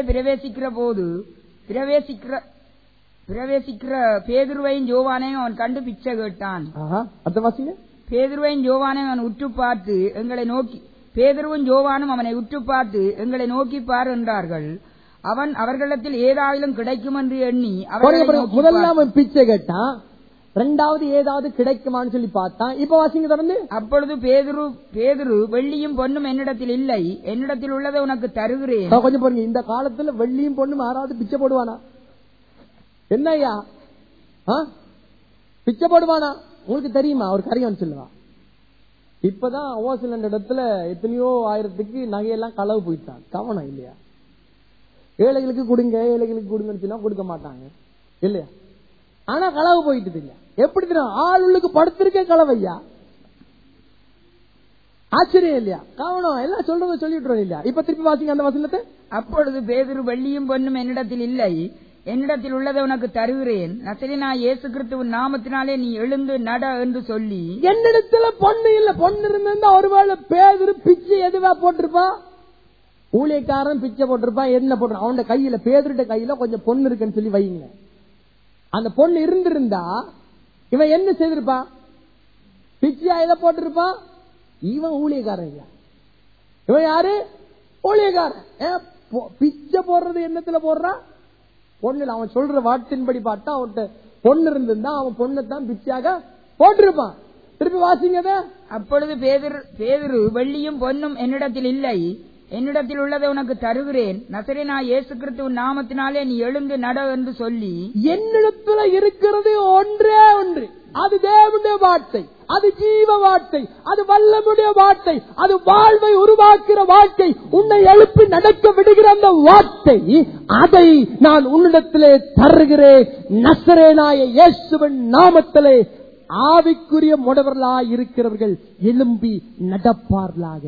பிரவேசிக்கிற பேதுருவையும் யோவானையும் அவன் கண்டு பிச்சை கேட்டான். பேதுருவையும் யோவானையும் அவன் உற்று பார்த்து எங்களை நோக்கி, பேதுருவும் யோவானும் அவனை உற்று பார்த்து எங்களை நோக்கி பார் என்றார்கள். அவன் அவர்களிடத்தில் ஏதாவிலும் கிடைக்கும் என்று எண்ணி முதல்ல பிச்சை கேட்டான், 2வது ஏதாவது கிடைக்குமான்னு சொல்லி பார்த்தான். இப்ப வாசிங்க தொடர்ந்து. அப்பொழுது பேதுரு, வெள்ளியும் பொன்னும் என்னிடத்தில் இல்லை, என்னிடத்தில் உள்ளதை உனக்கு தருகிறேன். கொஞ்சம் பாருங்க, இந்த காலத்துல வெள்ளியும் பொண்ணும் யாராவது பிச்சை போடுவானா? என்னையா பிச்சை போடுவானா? உங்களுக்கு தெரியுமா? ஒரு கரையான் சொல்லுவா. இப்பதான் சில இடத்துல எத்தனையோ ஆயிரத்துக்கு நகையெல்லாம் களவு போயிட்டான். கவனம் இல்லையா? ஏழைகளுக்கு கொடுங்க, ஏழைகளுக்கு கொடுங்கன்னு சொன்னா கொடுக்க மாட்டாங்க இல்லையா? ஆனா களவு போயிட்டு இல்லையா? எப்படி தெரியும்? ஆளுக்கு படுத்திருக்க களவையா, ஆச்சரியம் இல்லையா? கவனம் எல்லாம் சொல்றத சொல்லிட்டு இல்லையா? இப்ப திருப்பி வாசிங்க அந்த வசனத்தை. அப்பொழுது பேதுரு, வெள்ளியும் பொன்னும் என்னிடத்தில் இல்லை, என்னிடத்தில் உள்ளதை உனக்கு தருகிறேன், நசரேயனாகிய இயேசு கிறிஸ்துவின் நாமத்தினாலே நீ எழுந்து நட என்று சொல்லி. என்னிடத்துல பொண்ணு இல்ல. பொண்ணு இருந்தா ஒருவேளை பேதுரு பிச்சை எதுவா போட்டிருப்பா? ஊழியக்காரன் பிச்சை போட்டிருப்பா. என்ன போட்டு அவன் கையில, பேதுருட்ட கையில கொஞ்சம் பொண்ணு இருக்குன்னு சொல்லி வைங்க. அந்த பொண்ணு இருந்திருந்தா இவன் என்ன செய்திருப்பா? பிச்சையா எதை போட்டிருப்பா? இவன் ஊழியக்காரன் இல்ல. இவன் யாரு? ஊழியக்காரன். பிச்சை போடுறது என்னத்துல போடுறான்? பொண்ணு. அவன் சொல்ற வார்த்தையின்படி பார்த்தா அவன்கிட்ட பொண்ணு இருந்திருந்தா அவன் பொண்ணைத்தான் பிச்சையாக போட்டிருப்பான். திருப்பி வாசிங்க. அப்பொழுது பேதுரு, வெள்ளியும் பொன்னும் என்னிடத்தில் இல்லை, என்னிடத்தில் உள்ளதை உனக்கு தருகிறேன், நசரேயனாகிய இயேசு கிறிஸ்துவின் நாமத்தினாலே நீ எழுந்து நட என்று சொல்லி. என்னிடத்துல இருக்கிறது ஒன்றே ஒன்று. அது தேவனுடைய வார்த்தை, அது ஜீவ வார்த்தை, அது வல்லமுடைய வார்த்தை, அது வாழ்வை உருவாக்குற வார்த்தை, உன்னை எழுப்பி நடக்க விடுகிற அந்த வார்த்தை, அதை நான் உன்னிடத்திலே தருகிறேன். நசரேயனாகிய இயேசுவின் நாமத்திலே ஆவிக்குரிய முடவர்களாய் இருக்கிறவர்கள் எழும்பி நடப்பார்களாக.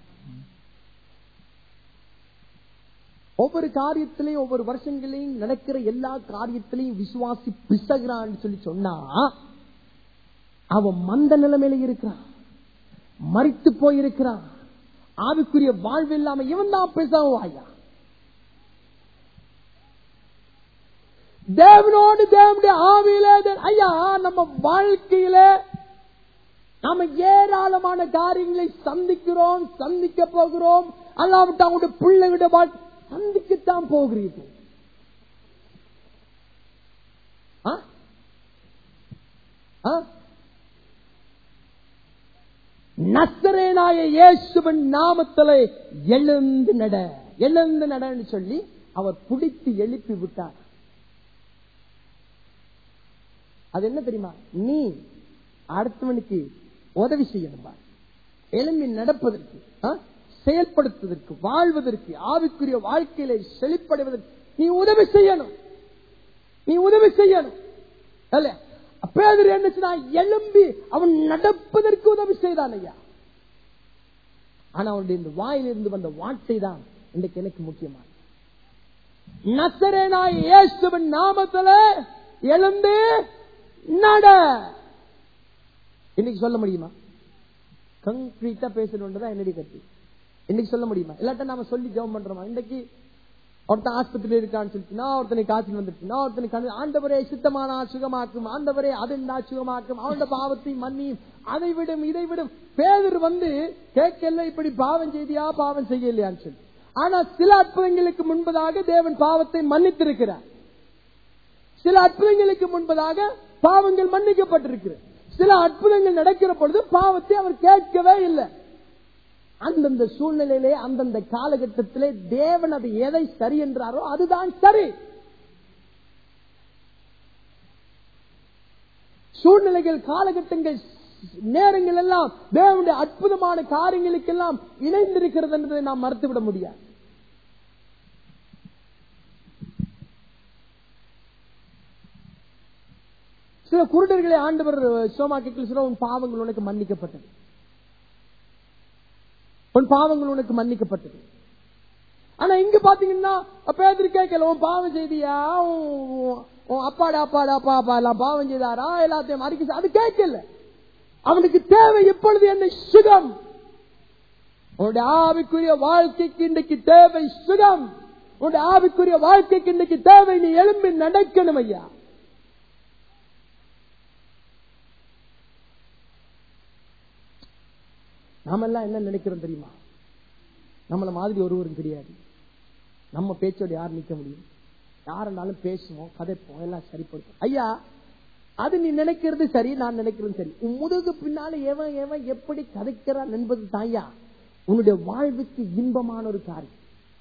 ஒவ்வொரு காரியத்திலையும் ஒவ்வொரு வருஷங்களையும் நடக்கிற எல்லா காரியத்திலையும் விசுவாசி பிசகிறான்னு சொல்லி சொன்னா அவன் மந்த நிலைமையில இருக்கிறான், மரித்து போயிருக்கிறான், ஆவிக்குரிய வாழ்வு இல்லாம இவன் தான் பிசவாயா. தேவனோடு தேவனுடைய ஆவியில ஐயா நம்ம வாழ்க்கையில நாம ஏராளமான காரியங்களை சந்திக்கிறோம், சந்திக்க போகிறோம். அல்லாவிட்டு அவங்களுடைய பிள்ளைகிட்ட சந்திக்கத்தான் போகிறீர்கள். நசரேனாய இயேசுவின் நாமத்திலே எழுந்து நட, எழுந்து நடன்னு சொல்லி அவர் பிடித்து எழுப்பி விட்டார். அது என்ன தெரியுமா? நீ அடுத்தவனுக்கு உதவி செய்யணும், எழும்பி நடப்பதற்கு, செயல்படுத்துவதற்கு, வாழ்வதற்கு, ஆவிக்குரிய வாழ்க்கையில செழிப்படைவதற்கு நீ உதவி செய்யணும். நீ உதவி செய்யணும். பேதுரு என்ன எழும்பி அவன் நடப்பதற்கு உதவி செய்தான் ஐயா. ஆனா அவனுடைய இந்த வாயிலிருந்து வந்த வார்த்தை தான் இன்றைக்கு எனக்கு முக்கியமான. நசரேனாய இயேசுவின் நாமத்திலே எழுந்து நட. இன்னைக்கு சொல்ல முடியுமா? கங்க்ரீட்டா பேசணும்ன்றதான் என்னுடைய கருத்து. இன்னைக்கு சொல்ல முடியுமா? இல்லாட்ட நாம சொல்லி ஜெபம் பண்றோமா? இன்னைக்கு ஒருத்தன் ஆஸ்பத்திரியில் இருக்கான்னு சொல்லிட்டுனா, ஒருத்தனை காய்ச்சல் வந்துட்டுனா, ஒருத்தனை ஆண்டவரே சுத்தமான சுகமாக்கும், ஆண்டவரே அதை சுகமாக்கும், அவனோட பாவத்தை மன்னியும், அதை விடும் இதை விடும். பேதுரு வந்து கேட்கல இப்படி பாவம் செய்தியா பாவம் செய்யலையான்னு சொல்லி. ஆனா சில அற்புதங்களுக்கு முன்பதாக தேவன் பாவத்தை மன்னித்திருக்கிறார். சில அற்புதங்களுக்கு முன்பதாக பாவங்கள் மன்னிக்கப்பட்டிருக்கிறது. சில அற்புதங்கள் நடக்கிற பொழுது பாவத்தை அவர் கேட்கவே இல்லை. அந்தந்த சூழ்நிலையிலே அந்தந்த காலகட்டத்திலே தேவன் அது எதை சரி என்றாரோ அதுதான் சரி. சூழ்நிலைகள், காலகட்டங்கள், நேரங்கள் எல்லாம் தேவனுடைய அற்புதமான காரியங்களுக்கெல்லாம் இணைந்திருக்கிறது என்பதை நாம் மறுத்துவிட முடியாது. சில குருடர்களை ஆண்டவர் சோமாக்கில் உன் பாவங்கள் உனக்கு மன்னிக்கப்பட்டது, உன் பாவங்கள் உனக்கு மன்னிக்கப்பட்டது. ஆனா இங்க பாத்தீங்கன்னா பேதுரு கேட்கல, உன் பாவம் செய்தியா, அப்பாடா அப்பாடா அப்பா அப்பா எல்லாம் பாவம் செய்தாரா, எல்லாத்தையும் அறிக்கை, அது கேட்கல. அவனுக்கு தேவை எப்பொழுது என்ன? சுகம். உன்னுடைய ஆவிக்குரிய வாழ்க்கைக்கு இன்றைக்கு தேவை சுகம். உன்னுடைய ஆவிக்குரிய வாழ்க்கைக்கு இன்றைக்கு தேவை நீ எழும்பி நடக்கணும் ஐயா. நாமெல்லாம் என்ன நினைக்கிறோம் தெரியுமா? நம்மள மாதிரி ஒருவரும் கிடையாது. நம்ம பேச்சோட யார் நிக்க முடியும்? யாருனாலும் பேசுவோம், கதைப்போம், எல்லாம் சரிப்படுத்தும். ஐயா, அது நீ நினைக்கிறது சரி, நான் நினைக்கிறது சரி. உன் முதுகு பின்னால எவன் எவன் எப்படி கதைக்கிறான் என்பது தாயா உன்னுடைய வாழ்வுக்கு இன்பமான ஒரு காரியம்.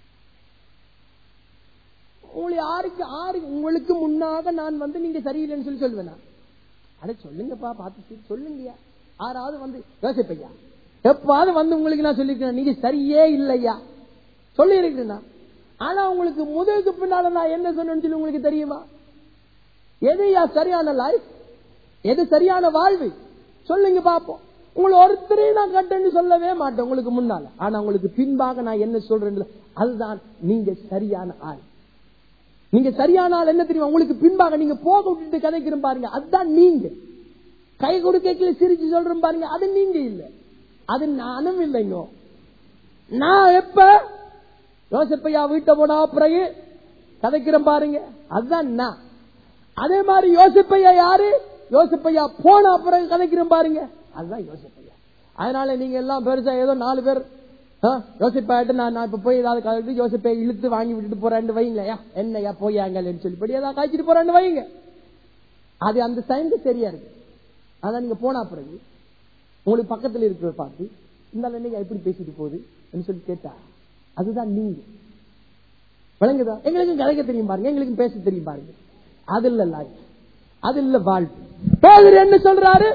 உங்களுக்கு முன்னாக நான் வந்து நீங்க சரியில்லைன்னு சொல்லி சொல்லுவேன். அட சொல்லுங்கப்பா, பார்த்து சொல்லுங்கய்யா. யாராவது வந்து யோசிப்பையா, எப்பாவது வந்து உங்களுக்கு நான் சொல்லிருக்கேன் நீங்க சரியே இல்லையா சொல்லி இருக்கிறேன். ஆனா உங்களுக்கு முதுகுக்கு பின்னால நான் என்ன சொன்னேன்னு சொல்லி உங்களுக்கு தெரியுமா? எதுயா சரியான லைஃப், எது சரியான வாழ்வு சொல்லுங்க பாப்போம். உங்களை ஒருத்தரையும் நான் கட்டேன்னு சொல்லவே மாட்டேன் உங்களுக்கு முன்னால. ஆனா உங்களுக்கு பின்பாக நான் என்ன சொல்றேன், அதுதான் நீங்க சரியான ஆள். நீங்க சரியான ஆள் என்ன தெரியுமா? உங்களுக்கு பின்பாக நீங்க போக விட்டுட்டு கதைக்கிறோம் பாருங்க, அதுதான் நீங்க. கை கொடுக்கல சிரிச்சு சொல்றோம் பாருங்க, அது நீங்க இல்ல, அது நானும் இல்லைங்க. நான் எப்ப யோசிப்பையா வீட்டை போனா பிறகு கதைக்கிறேன் பாருங்க, அதுதான் நான். அதே மாதிரி யோசிப்பையா யாரு? யோசிப்பையா போனா பிறகு கதைக்கிறேன் பாருங்க, அதுதான் யோசிப்பையா. அதனால நீங்க எல்லாம் பெருசா ஏதோ 4 பேர் யோசிப்பாயிட்டு நான் இப்ப போய் ஏதாவது கதை யோசிப்பை இழுத்து வாங்கி விட்டுட்டு போறேன்னு வைங்களா, என்னையா போயாங்கன்னு சொல்லி ஏதாவது காய்ச்சிட்டு போறேன்னு வைங்க, அது அந்த சைன்ஸ் சரியா இருக்கு. அதான் நீங்க போனா பிறகு உங்களுக்கு பக்கத்துல இருக்கிற பார்த்து இந்த எப்படி பேசிட்டு போகுது சொல்லி கேட்டா அதுதான் நீங்க. விளங்குதா? எங்களுக்கும் கதைக்க தெரியும் பாருங்க, எங்களுக்கும் பேச தெரியும் பாருங்க. அது இல்ல லைஃப், அது இல்ல வாழ்வு. பேதுரு என்ன சொல்றாரு?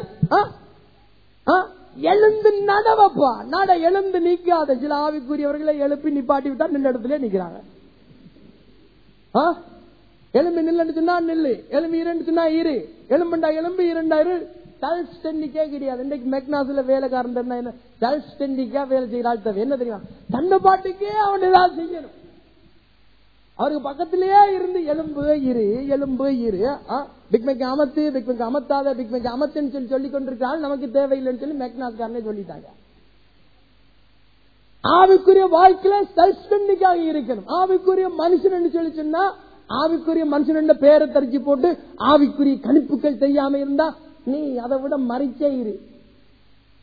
எழுந்து நடவப்பா, நட. எழுந்து நீக்காத சில ஆவிக்குரியவர்களை எழுப்பி நிப்பாட்டி விட்டா நின்ற இடத்துல நிக்கிறாங்க. எலும்பு நில்லுன்னு சொன்னா நில்லு, எலும்பு இரண்டு சொன்னா இரு, எலும்புண்டா எலும்பு இரண்டாயிரு. செல்ஃப் ஸ்டெண்டிக்கே கிடையாது. இன்னைக்கு மெக்னாஸ்ல வேலைக்காரன் என்ன செல்ஃப் ஸ்டெண்டிக்கா வேலை செய்யறாள் என்ன தெரியுமா? தன்னை பாட்டுக்கே அவன் ஏதாவது செய்யணும். அவருக்கு பக்கத்திலேயே இருந்து எலும்பு இரு, எலும்பு இரு, பிக்மெக் அமத்து, பிக்மெக் அமத்தாத, பிக்மெக் அமத்துன்னு சொல்லி சொல்லிக் கொண்டிருக்காள். நமக்கு தேவையில்லைன்னு சொல்லி மெக்னாஸ்காரனே சொல்லிட்டாங்க. ஆவிக்குரிய வாழ்க்கையில செல்ஃப் ஸ்டெண்டிக்காக இருக்கணும். ஆவிக்குரிய மனுஷன் சொல்லி சொன்னா ஆவிக்குரிய மனுஷன் பேரை தரிச்சு போட்டு ஆவிக்குரிய கணிப்புகள் தெரியாம இருந்தா நீ அதை விட மறைச்சே இரு.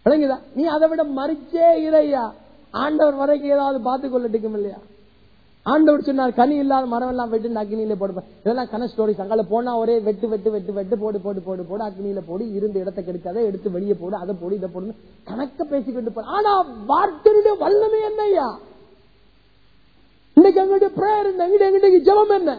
விளங்குதா? நீ அதை விட மறிச்சே இறையா, ஆண்டவர் வரைக்கும் ஏதாவது பார்த்து கொள்ளட்டுக்கும் இல்லையா? ஆண்டவர் சொன்னார், கனி இல்லாத மரம் எல்லாம் வெட்டு அக்னியில போடுப்பேன். இதெல்லாம் கன ஸ்டோரிஸ். அங்கால போனா ஒரே வெட்டு வெட்டு வெட்டு வெட்டு போடு போடு போடு போடு, அக்னியில போடு, இருந்த இடத்தை கெடுக்காத, எடுத்து வெளியே போடு, அதை போடு, இதை போடு, கணக்க பேசிக்கிட்டு போற. ஆனா வார்த்தையுடைய வல்லமை என்னையா? இன்னைக்கு எங்களுடைய பிரேயர் என்ன? எங்களுடைய ஜெபம் என்ன?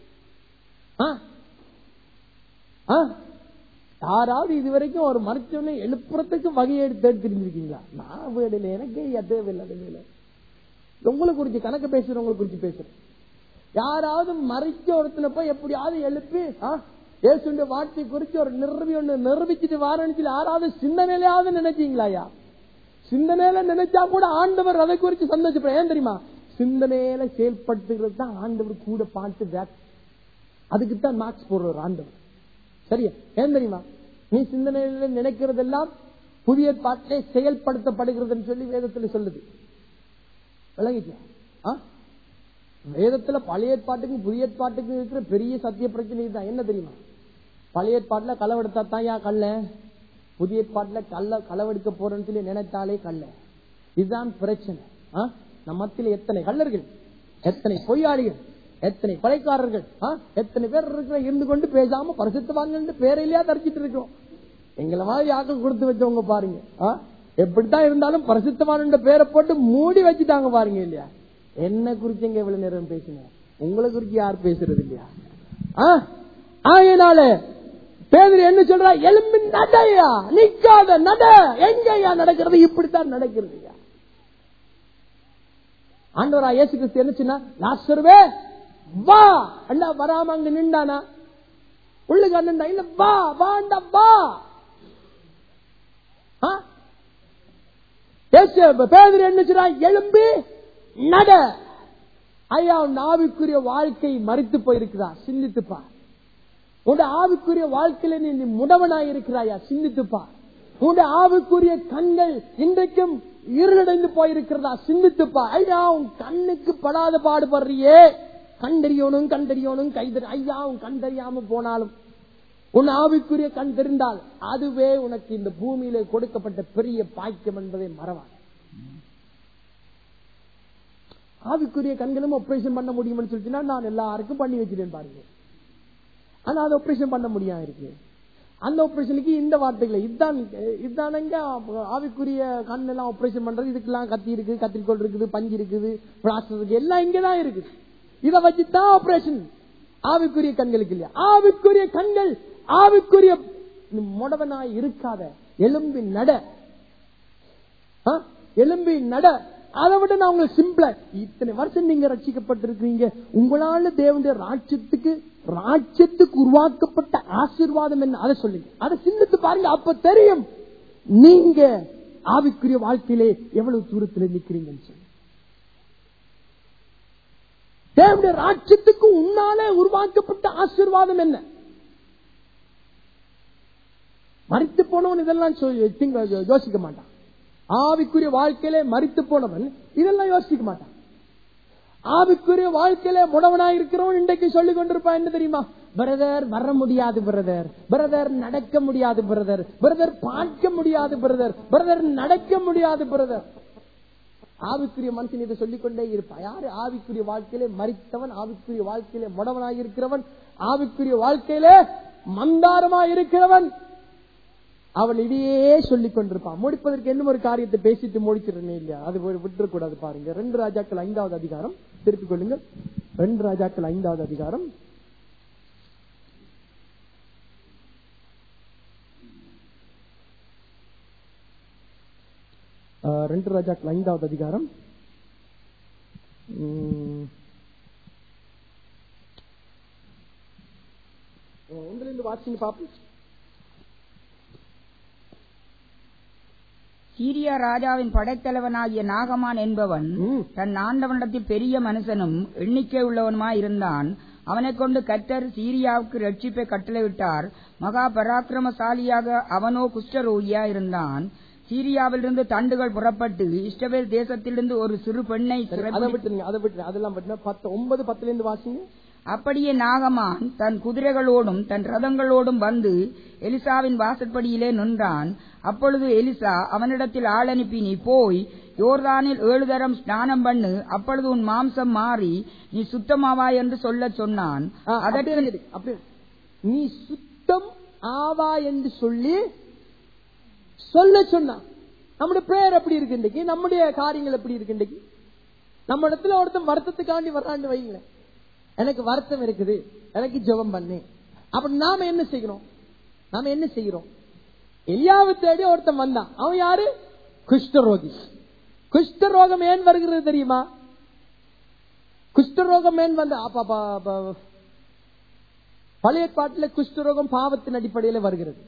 யாராவது இதுவரைக்கும் ஒரு மருத்துவனை எழுப்புறதுக்கு வகையை எடுத்து தெரிஞ்சிருக்கீங்களா? நான் வீடுல எனக்கு தேவையில்லை. உங்களை குறிச்சு கணக்கு பேசுறேன், உங்களை குறிச்சு பேசுறேன். யாராவது மறைச்ச ஒருத்தனை போய் எப்படியாவது எழுப்பி இயேசுவின் வார்த்தை குறிச்சு ஒரு நிரூபிச்சுட்டு வாரணிச்சு யாராவது சிந்தனையிலாவது நினைச்சீங்களா? சிந்தனையில நினைச்சா கூட ஆண்டவர் அதை குறிச்சு சந்தோஷப்பட. ஏன் தெரியுமா? சிந்தனையில செயல்படுத்துகிறது தான் ஆண்டவர் கூட பார்த்து, அதுக்குத்தான் மார்க்ஸ் போடுறார் ஆண்டவர். சரியா? ஏன் தெரியுமா? நீ சிந்தனையில நினைக்கிறதெல்லாம் புதிய பாட்டிலே செயல்படுத்தப்படுகிறதுன்னு சொல்லி வேதத்தில் சொல்லுது. விளங்கிச்சு? வேதத்துல பழைய ஏற்பாட்டுக்கும் புதிய ஏற்பாட்டுக்கும் இருக்கிற பெரிய சத்திய பிரச்சனை தான். என்ன தெரியுமா? பழைய ஏற்பாட்டுல களவெடுத்தா தான் யா கல்ல, புதிய ஏற்பாட்டுல களவெடுக்க போறேன்னு சொல்லி நினைத்தாலே கல்ல. இதுதான் பிரச்சனை. நம்ம மத்தியில எத்தனை கல்லர்கள், எத்தனை பொய்யாளிகள், எத்தனை கொலைக்காரர்கள், எத்தனை பேர் இருக்கிற இருந்து கொண்டு பேசாம பரிசுத்தவான்கள் பேரையிலேயே தரிச்சிட்டு இருக்கோம். எங்களை மாதிரி ஆக்கள் கொடுத்து வச்சவங்க பாருங்க, எப்படித்தான் இருந்தாலும் பரிசுத்தவான் பேரை போட்டு மூடி வச்சுட்டாங்க பாருங்க இல்லையா? என்ன குறிச்சு எங்க இவ்வளவு நேரம் பேசின? உங்களை குறிச்சு யார் பேசுறது இல்லையா? ஆகையினால பேதுரு என்ன சொல்றா? எலும்பி நடையா, நிக்காத நட. எங்கயா நடக்கிறது? இப்படித்தான் நடக்கிறது. ஆண்டவரா இயேசு கிறிஸ்து என்ன சொன்னா? லாசருவே வா அண்ணா. வராம அங்க நின்றானா? உள்ளுக்கு அண்ணா இல்ல, வா வாண்டா வா. பேதுரு என்ன சொல்றா? எலும்பி நட. ஐயா, உன் ஆவிக்குரிய வாழ்க்கை மறித்து போயிருக்கிறா, சிந்தித்துப்பா. உன் ஆவிக்குரிய வாழ்க்கையில நீ முடவனாய் இருக்கிறாயா, சிந்தித்துப்பா. உன் ஆவிக்குரிய கண்கள் இன்றைக்கும் இருளடைந்து போயிருக்கிறதா, சிந்தித்துப்பா. ஐயா, உன் கண்ணுக்கு படாத பாடுபடுறியே, கண்டறியணும் கண்டறியணும் கைதறி. ஐயா, உன் கண் தெரியாம போனாலும் உன் ஆவிக்குரிய கண் தெரிந்தால் அதுவே உனக்கு இந்த பூமியில கொடுக்கப்பட்ட பெரிய பாக்கியம் என்பதை மறவாது. ஆவிக்குரிய கண்களும் ஆபரேஷன் பண்ண முடியும்னு சொல்லிச்சுன்னா நான் எல்லாருக்கும் பண்ணி வச்சிருக்கேன் பாருங்க. ஆனா அது ஆபரேஷன் பண்ண முடியாது இருக்கு. அந்த ஆபரேஷனுக்கு இந்த வார்த்தைகளை இதுதானங்க ஆவிக்குரிய கண் எல்லாம் ஆபரேஷன் பண்றது. இதுக்கெல்லாம் கத்தி இருக்கு, கத்திரிக்கோள் இருக்குது, பஞ்சு இருக்குது, பிளாஸ்டர் இருக்கு, எல்லாம் இங்கதான் இருக்குது. இதை வச்சுதான் ஆபரேஷன். ஆவிக்குரிய கண்களுக்கு இல்லையா? ஆவிக்குரிய கண்கள், ஆவிக்குரிய முடவனாய் இருக்காத, எலும்பி நட, எலும்பி நட. அதை விட நான் உங்களுக்கு சிம்பிளா, இத்தனை வருஷம் நீங்க ரட்சிக்கப்பட்டிருக்கீங்க, உங்களால தேவனுடைய ராஜ்யத்துக்கு உருவாக்கப்பட்ட ஆசீர்வாதம் என்ன, அதை சொல்லுங்க. அதை சிந்தித்து பாருங்க. அப்ப தெரியும் நீங்க ஆவிக்குரிய வாழ்க்கையிலே எவ்வளவு தூரத்தில் நிற்கிறீங்கன்னு சொல்லி. தேவனுடைய ராஜ்யத்துக்கு உன்னாலே உருவாக்கப்பட்ட ஆசீர்வாதம் என்ன? மரித்து போனவன் இதெல்லாம் யோசிக்க மாட்டான். ஆவிக்குரிய வாழ்க்கையிலே மரித்து போனவன் இதெல்லாம் யோசிக்க மாட்டான். ஆவிக்குரிய வாழ்க்கையில முடவனாய் இருக்கிறவன் இன்றைக்கு சொல்லிக் கொண்டிருப்பான். என்ன தெரியுமா? பிரதர் வர முடியாது, பிரதர் நடக்க முடியாது, பிரதர் பார்க்க முடியாது, பிரதர் நடக்க முடியாது, பிரதர். ஆவிக்குரிய மனுஷன் இதை சொல்லிக்கொண்டே இருப்பான். யாரு? ஆவிக்குரிய வாழ்க்கையிலே மரித்தவன், ஆவிக்குரிய வாழ்க்கையிலே முடவனாய் இருக்கிறவன், ஆவிக்குரிய வாழ்க்கையிலே மந்தாரமாய் இருக்கிறவன். அவன் இதையே சொல்லிக் கொண்டிருப்பான். முடிப்பதற்கு இன்னும் ஒரு காரியத்தை பேசிட்டு முடிச்சிடறேன் இல்லையா? அது விட்டுறக்கூடாது. பாருங்க, 2 ராஜாக்கள் 5வது அதிகாரம் திருப்பிக் கொள்ளுங்க. 2 ராஜாக்கள் 5வது அதிகாரம் 2 ராஜாக்கள் 5வது அதிகாரம் 1 வாசிங்க பாப்போம். சீரியா ராஜாவின் படைத்தலைவனாகிய நாகமான் என்பவன் தன் ஆண்டவனிடத்தில் பெரிய மனுஷனும் எண்ணிக்கை உள்ளவனுமாய் இருந்தான். அவனை கொண்டு கர்த்தர் சீரியாவுக்கு ரட்சிப்பை கட்டளையிட்டார். மகா பராக்கிரமசாலியாக அவனோ குஷ்டரோகியா இருந்தான். சீரியாவிலிருந்து தண்டுகள் புறப்பட்டு இஸ்ரவேல் தேசத்திலிருந்து ஒரு சிறு பெண்ணை 9:10 வாசிங்க. அப்படியே நாகமான் தன் குதிரைகளோடும் தன் ரதங்களோடும் வந்து எலிசாவின் வாசற்படியிலே நின்றான். அப்பொழுது எலிசா அவனிடத்தில் ஆள் அனுப்பி, நீ போய் யோர்தானில் 7 தரம் ஸ்நானம் பண்ணு, அப்பொழுது உன் மாம்சம் மாறி நீ சுத்தமாவாய் என்று சொல்ல சொன்னான். அதற்கு நீ சுத்தம் ஆவா என்று சொல்ல சொன்னான். நம்முடைய பிரேயர் எப்படி இருக்கு இன்றைக்கு? நம்முடைய காரியங்கள் எப்படி இருக்கு இன்றைக்கு? நம்ம இடத்துல ஒருத்தன் வருத்தத்துக்காண்டி வர்றான்னு வைங்களேன், எனக்கு வருத்தம் இருக்குது, எனக்கு ஜெபம் பண்ணு. அப்ப நாம என்ன செய்கிறோம்? எலியாவை தேடி ஒருத்தன் வந்தான். அவன் யாரு? குஷ்டரோகி. குஷ்டரோகம் ஏன் வருகிறது தெரியுமா? குஷ்டரோகம் ஏன் வந்த பழைய பாட்டில் குஷ்டரோகம் பாவத்தின் அடிப்படையில் வருகிறது.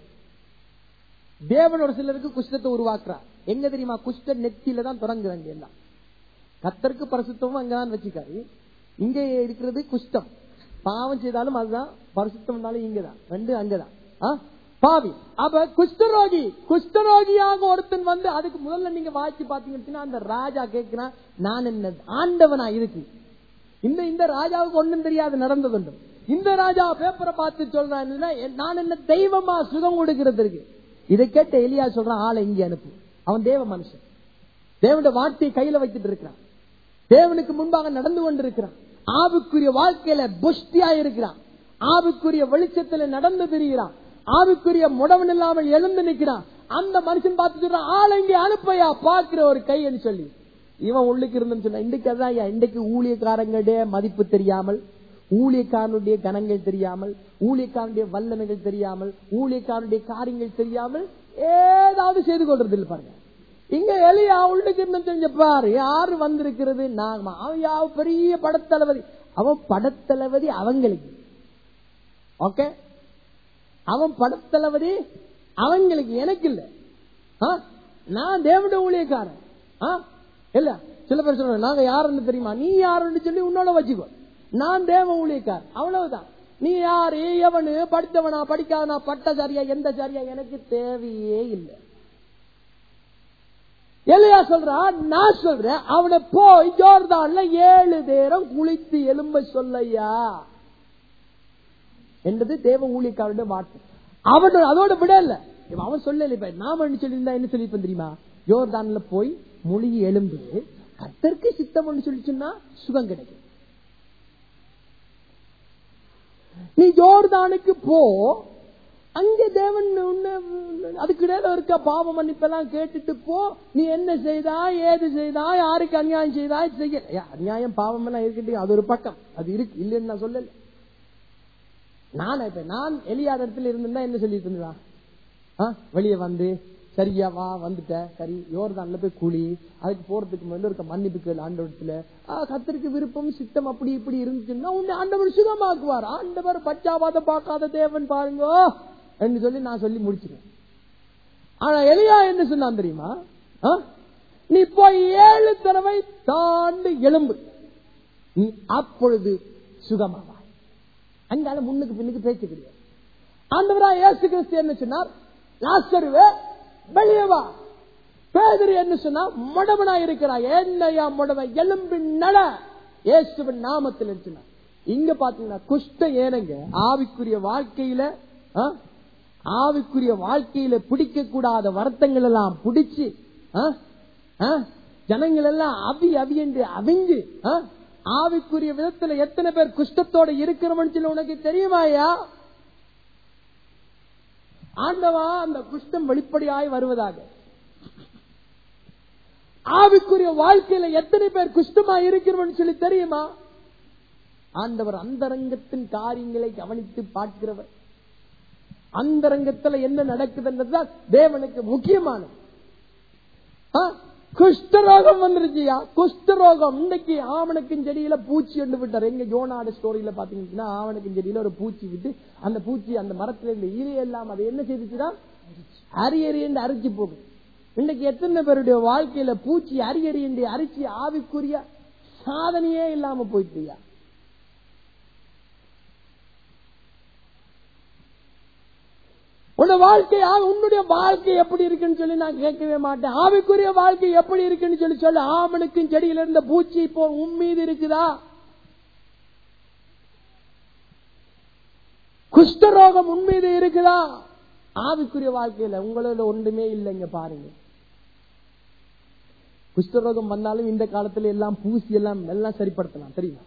தேவன் ஒரு சிலருக்கு குஷ்டத்தை உருவாக்குறார். எங்க தெரியுமா? குஷ்ட நெத்தியில தான் தொடங்குறாங்க எல்லாம். கர்த்தருக்கு பரிசுத்தமும் அங்கதான் வச்சுக்காரு. இங்க இருக்கிறது குஷ்டம். பாவம் செய்தாலும் அதுதான், பரிசுத்தம் இங்கதான், ரெண்டு அங்கதான் பாவி. அப்ப குஷ்டரோகியாக ஒருத்தன் வந்து, அதுக்கு முதல்ல நீங்க வாய்ச்சி பாத்தீங்கன்னா அந்த ராஜா கேட்கிறான், நான் என்ன ஆண்டவனா இருக்கு? இந்த ராஜாவுக்கு ஒண்ணும் தெரியாது நடந்ததுண்டு. இந்த ராஜா பேப்பரை பார்த்து சொல்றான், நான் என்ன தெய்வமா சுகம் கொடுக்கிறதுக்கு? இதை கேட்ட எலியா சொல்றான், ஆளை இங்கே அனுப்பு. அவன் தேவ மனுஷன், தேவனுடைய வார்த்தையை கையில வைத்துட்டு இருக்கிறான், தேவனுக்கு முன்பாக நடந்து கொண்டிருக்கிறான், ஆவிக்குரிய வாழ்க்கையில புஷ்டியா இருக்கிறான், ஆவிக்குரிய வெளிச்சத்துல நடந்து திரிகிறான், ஆவிக்குரிய முடவன் இல்லாமல் எழுந்து நிற்கிறான். அந்த மனுஷன் பார்த்து சொல்றான், ஆளை இங்கே அனுப்பையா பாக்குற ஒரு கைன்னு சொல்லி. இவன் உள்ளுக்கு இருந்துன்னு சொன்ன, இன்றைக்கு அதான் இன்றைக்கு ஊழியக்காரங்களுடைய மதிப்பு தெரியாமல், ஊழியக்காரனுடைய கணங்கள் தெரியாமல், ஊழியக்காரனுடைய வல்லமைகள் தெரியாமல், ஊழியக்காரனுடைய காரியங்கள் தெரியாமல் ஏதாவது செய்து கொள்றது இல்லை. பாருங்க, இங்க எலியா உள்ளுக்கு இருந்து செஞ்ச பாரு, யாரு வந்திருக்கிறது? நாகமா. அவன் பெரிய படத்தளபதி. அவன் படத்தளபதி அவங்களுக்கு. ஓகே, அவன் படத்தளபதி அவங்களுக்கு, எனக்கு இல்ல. நான் தேவனுடைய ஊழியக்காரன் இல்ல. சில பேர் சொல்றாங்க, நாங்க யாருன்னு தெரியுமா? நீ யாருன்னு சொல்லி உன்னோட வச்சுக்கோ. நான் தேவ ஊழியக்கார், அவ்வளவுதான். நீ யாரு, எவனு, படித்தவனா படிக்காதனா, பட்டசாரியா எந்த சாரியா எனக்கு தேவையே இல்லை. எலியா சொல்றா, நான் சொல்றேன், அவனை போய் ஜோர்தான்ல 7 தேரம் குளித்து எலும்ப சொல்லையா என்றது தேவ ஊழியக்காரனுடைய வார்த்தை. அவன் அதோட விட இல்ல, அவன் சொல்லல. நாம சொல்லியிருந்தா என்ன சொல்லிருப்பேன் தெரியுமா? ஜோர்தான்ல போய் மொழியை எலும்பு, கர்த்தருக்கு சித்தம் சொல்லி சொன்னா சுகம் கிடைக்கும். நீ ஜோர்தானுக்கு போ, அங்கே தேவன் அதுக்கு இடையில இருக்க பாவ மன்னிப்பெல்லாம் கேட்டுட்டு போ. நீ என்ன செய்தா, ஏது செய்தா, யாருக்கு அநியாயம் செய்தா, செய்ய அநியாயம் பாவம் எல்லாம் இருக்கட்டும், அது ஒரு பக்கம், அது இருக்கு, இல்லைன்னு நான் சொல்லல. நான் எலியா இடத்துல இருந்திருந்தா என்ன சொல்லிட்டு இருந்தா, வெளியே வந்து சரியா வா, வந்துட்ட சரி, யோர்தான்ல போய் குழி, அதுக்கு போறதுக்கு முன்னாடி இருக்க மன்னிப்பு கேள் ஆண்டவரத்துல, கர்த்தருக்கு விருப்பம் சித்தம் அப்படி இப்படி இருந்துச்சுன்னா உன்னை ஆண்டவர் சுகமாக்குவார். ஆண்டவர் பச்சாவாத பார்க்காத தேவன் பாருங்க என்று சொல்லி நான் சொல்லி முடிச்சிருக்கேன். ஆனா எலியா என்ன சொன்னான் தெரியுமா? நீ போய் 7 தடவை தாண்டி எலும்பு, நீ அப்பொழுது சுகமாவாய். அங்கால முன்னுக்கு பின்னுக்கு பேச்சு கிடையாது. ஆண்டவராய் இயேசு கிறிஸ்து என்ன சொன்னார்? லாசருவே வெளியே வா. பேதுரு என்ன சொன்னா? முடவனா இருக்கிறாய், என்னையா முடவ, எலும்பு நட, இயேசுவின் நாமத்தில் சொன்னார். இங்க பாத்தீங்கன்னா குஷ்டம் ஏனங்க ஆவிக்குரிய வாழ்க்கையில பிடிக்க கூடாத வருத்தங்கள் எல்லாம் பிடிச்சு ஜனங்கள் எல்லாம் அவி என்று அவிஞ்சு ஆவிக்குரிய விதத்துல எத்தனை பேர் குஷ்டத்தோட இருக்கிறவன்னு சொல்லி உனக்கு தெரியுமாயா? ஆண்டவா, அந்த குஷ்டம் வெளிப்படையாய் வருவதாக. ஆவிக்குரிய வாழ்க்கையில எத்தனை பேர் குஷ்டமா இருக்கிறவன்னு சொல்லி தெரியுமா? ஆண்டவர் அந்தரங்கத்தின் காரியங்களை கவனித்து பார்க்கிறவர். அந்தரங்கத்துல என்ன நடக்குதுன்றதுதான் தேவனுக்கு முக்கியமானது. குஷ்டரோகம் வந்துருச்சியா, குஷ்டரோகம். இன்னைக்கு ஆவணக்கின் செடியில பூச்சி கொண்டு விட்டார். எங்க யோனாட ஸ்டோரியில பாத்தீங்கன்னா ஆவணக்கின் செடியில ஒரு பூச்சி விட்டு, அந்த பூச்சி அந்த மரத்துல இருந்த இலையெல்லாம் அதை என்ன செய்துச்சுன்னா அரியறியண்டு அரிச்சு போகும். இன்னைக்கு எத்தனை பேருடைய வாழ்க்கையில பூச்சி அரியறியண்டு அரிச்சு ஆவிக்குரிய சாதனையே இல்லாம போயிட்டுயா. உன்னுடைய வாழ்க்கை எப்படி இருக்குன்னு சொல்லி நான் கேட்கவே மாட்டேன். ஆவிக்குரிய வாழ்க்கை எப்படி இருக்குன்னு சொல்லி ஆமனுக்கும் செடியில இருந்த பூச்சி இப்போ உன் மீது இருக்குதா? குஷ்டரோகம் உண்மையிலே இருக்குதா? ஆவிக்குரிய வாழ்க்கையில உங்களோட ஒன்றுமே இல்லைங்க. பாருங்க, குஷ்டரோகம் வந்தாலும் இந்த காலத்துல எல்லாம் பூசி எல்லாம் சரிப்படுத்தலாம், தெரியுமா?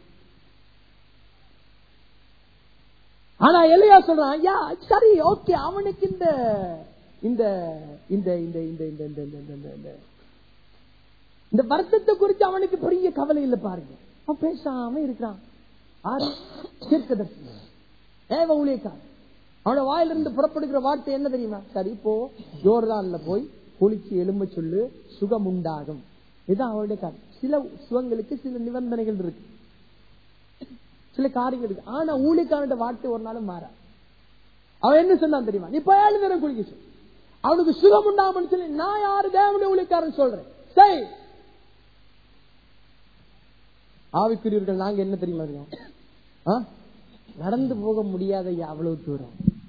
ஆனா எலியா சொல்றான், யா சரி, ஓகே, அவனுக்கு இந்த இந்த இந்த இந்த இந்த இந்த இந்த வருத்தத்தை குறித்து அவனுக்கு பெரிய கவலை இல்லை. பாருங்க, அவன் பேசாம இருக்கிறான். ஊழியக்காரன் அவனோட வாயிலிருந்து புறப்படுகிற வார்த்தை என்ன தெரியுமா? சரி, இப்போ யோர்தான்ல போய் குளிச்சு எலும்ப சொல்லு, சுகம் உண்டாகும். இதுதான் அவருடைய காரணம். சில சுகங்களுக்கு சில நிபந்தனைகள் இருக்கு, சில காரியங்கள் இருக்கு. ஆனா ஊழியக்காரன் வார்த்தை ஒரு நாளும் மாறா. அவன் என்ன சொன்னான் தெரியுமா? நீ போய் 7 நேரம் குளிக்க சொல்லு, அவனுக்கு சுகம் உண்டாகும்னு சொல்லி. நான் யாரு? தேவனுடைய ஊழியக்காரன் சொல்றேன். சரி, ஆவிக்குரியவர்கள் நாங்க என்ன தெரியுமா இருக்கோம்? நடந்து போக முடியாத அவ்வளவு தூரம்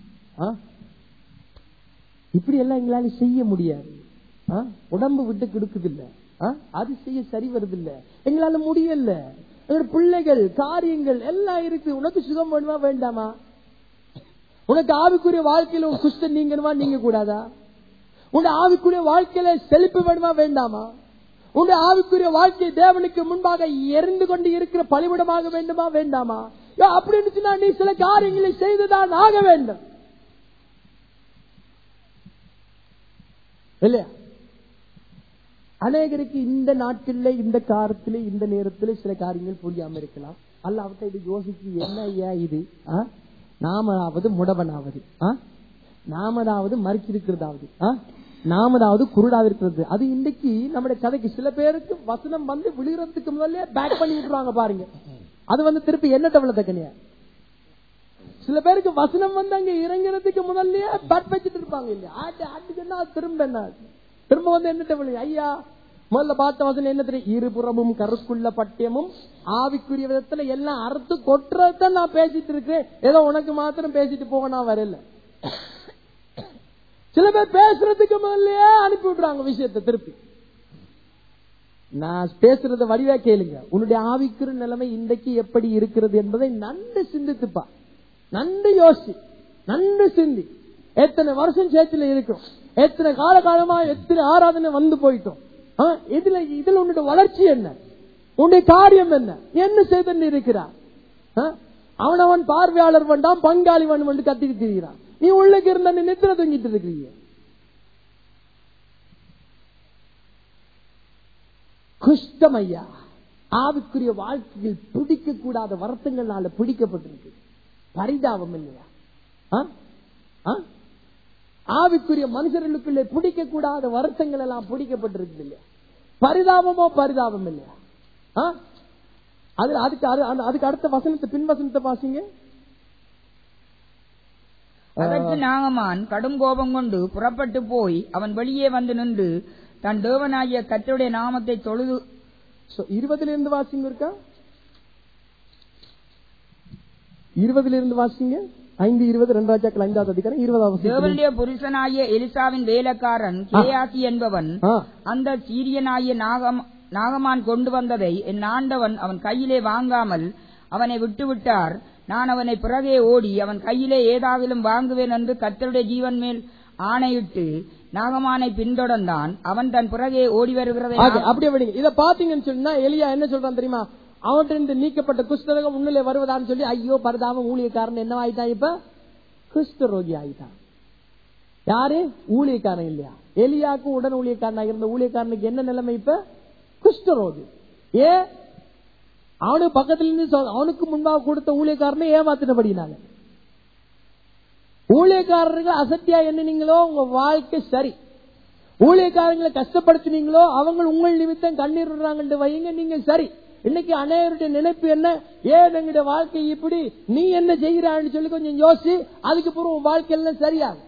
இப்படி எல்லாம் எங்களால செய்ய முடியாது. உடம்பு விட்டு கெடுக்குது இல்ல, அது செய்ய சரி வருது இல்ல, எங்களால முடியல. பிள்ளைகள் காரியங்கள் எல்லாம் இருக்கு. உனக்கு சுகம் வேணுமா வேண்டாமா? உனக்கு ஆவிக்குரிய வாழ்க்கையில ஒரு குஷ்டம் நீங்கணுமா நீங்க கூடாதா? உன் ஆவிக்குரிய வாழ்க்கையில செழிப்பு வேணுமா வேண்டாமா? உன் ஆவிக்குரிய வாழ்க்கை தேவனுக்கு முன்பாக எரிந்து கொண்டு இருக்கிற பலிவிடமாக வேண்டுமா வேண்டாமா? அப்படின்னு சொன்னா நீ சில காரியங்களை செய்துதான் ஆக வேண்டும், இல்லையா? அநேகருக்கு இந்த நாட்களில், இந்த காலத்திலே, இந்த நேரத்தில் சில காரியங்கள் புரியாம இருக்கலாம். அல்லாவிட்ட இது யோசிச்சு, என்ன ஐயா இது? நாமதாவது முடவனாவது, நாமதாவது மறுக்கிருக்கிறதாவது, நாமதாவது குருடாக இருக்கிறது. அது இன்றைக்கு நம்முடைய கதைக்கு சில பேருக்கு வசனம் வந்து விழுகிறதுக்கு முதல்ல பேக் பண்ணி விட்டுருவாங்க. பாருங்க, அது வந்து திருப்பி என்ன தவளை தக்கனியா? சில பேருக்கு வசனம் வந்து அங்க இறங்குறதுக்கு முதல்லயே பேட் வச்சுட்டு இருப்பாங்க, இல்லையா? ஆட்டுக்குன்னா திரும்ப வந்து என்ன தவளை? ஐயா, முதல்ல பார்த்த வசனம் என்ன தெரியும்? இருபுறமும் கருக்குள்ள பட்டியமும் ஆவிக்குரிய விதத்துல எல்லாம் அறுத்து கொட்டுறதான் நான் பேசிட்டு இருக்கேன். ஏதோ உனக்கு மாத்திரம் பேசிட்டு போக நான் வரல. சில பேர் பேசுறதுக்கு முதல்லயே அனுப்பி விடுறாங்க விஷயத்தை திருப்பி. நான் பேசுறத வடிவா கேளுங்க. உன்னுடைய ஆவிக்குரிய நிலைமை இன்றைக்கு எப்படி இருக்கிறது என்பதை நன்கு சிந்தித்துப்பா, நன்கு யோசி, நன்கு சிந்தி. எத்தனை வருஷம் சேர்த்துல இருக்கும், எத்தனை காலகாலமா எத்தனை ஆராதனை வந்து போயிட்டோம். இதுல உன்னுடைய வளர்ச்சி என்ன? உன்னுடைய காரியம் என்ன செய்து இருக்கிறார்? அவனவன் பார்வையாளர் வேண்டாம், பங்காளி வந்து கத்திட்டு திரிகிறான். நீ உள்ளுக்கு இருந்த நித்திர தூங்கிட்டு இருக்கிறீங்க. குஷ்டம் ஐயா, ஆவிக்குரிய வாழ்க்கையில் பிடிக்க கூடாத வருத்தங்களால பிடிக்கப்பட்டிருக்கு. பரிதாபம் இல்லையா? ஆவிக்குரிய மனுஷர்களுக்குள்ளே பிடிக்க கூடாத வருத்தங்கள் எல்லாம் பிடிக்கப்பட்டிருக்கு இல்லையா? பரிதாபமோ பரிதாபம் இல்லையா? அதுக்கு அடுத்த வசனத்தை, பின் வசனத்தை பாசிங்க. அதற்கு நாகமான் கடும் கோபம் கொண்டு புறப்பட்டு போய் அவன் வெளியே வந்து நின்று தன் தேவனாகிய கர்த்தருடைய நாமத்தை தொழுது. 20 வாசிங்க இருக்கா? 20 வாசிங்க. 5:20 2 ராஜாக்கள் 5வது அதிகாரம் 20வது. தேவனுடைய புருஷனாகிய எலிசாவின் வேலைக்காரன் கேயாசி என்பவன் அந்த சீரியனாகிய நாகமான் கொண்டு வந்ததை என் ஆண்டவன் அவன் கையிலே வாங்காமல் அவனை விட்டுவிட்டார். நான் அவனை பிறகே ஓடி அவன் கையிலே ஏதாவிலும் வாங்குவேன் என்று கர்த்தருடைய ஜீவன் மேல் ஆணையிட்டு நாகமானை பின்தொடர்ந்தான். அவன் தன் பிறகே ஓடி வருகிறதை அப்படி இத பாத்தீங்கன்னு சொன்னா எலியா என்ன சொல்றான் தெரியுமா? அவன்கிட்ட நீக்கப்பட்ட குஷ்டரோகம் முன்னிலே வருவதான்னு சொல்லி, ஐயோ பரிதாபம், ஊழியக்காரன் என்ன ஆயிட்டான்? இப்ப குஷ்டரோகி ஆயிட்டான். யாரு? ஊழியக்காரன் இல்லையா? எலியாக்கும் உடன் ஊழியக்காரனாக இருந்த ஊழியக்காரனுக்கு என்ன நிலைமை? இப்ப குஷ்டரோகி. அவனுக்கு பக்கத்துல இருந்து அவனுக்கு முன்பாக கொடுத்த ஊழியக்காரனை ஏமாத்தினபடினால. ஊழியக்காரர்கள் அசத்தியா எண்ணினீங்களோ உங்க வாழ்க்கை சரி. ஊழியக்காரங்களை கஷ்டப்படுத்தினீங்களோ அவங்க உங்கள் நிமித்தம் கண்ணீர் விடுறாங்க வைங்க, நீங்க சரி. இன்னைக்கு அநேகருடைய நினைப்பு என்ன? ஏன் எங்களுடைய வாழ்க்கை இப்படி, நீ என்ன செய்கிறான்னு சொல்லி கொஞ்சம் யோசி, அதுக்கு பிறகு வாழ்க்கையெல்லாம் சரியாகும்.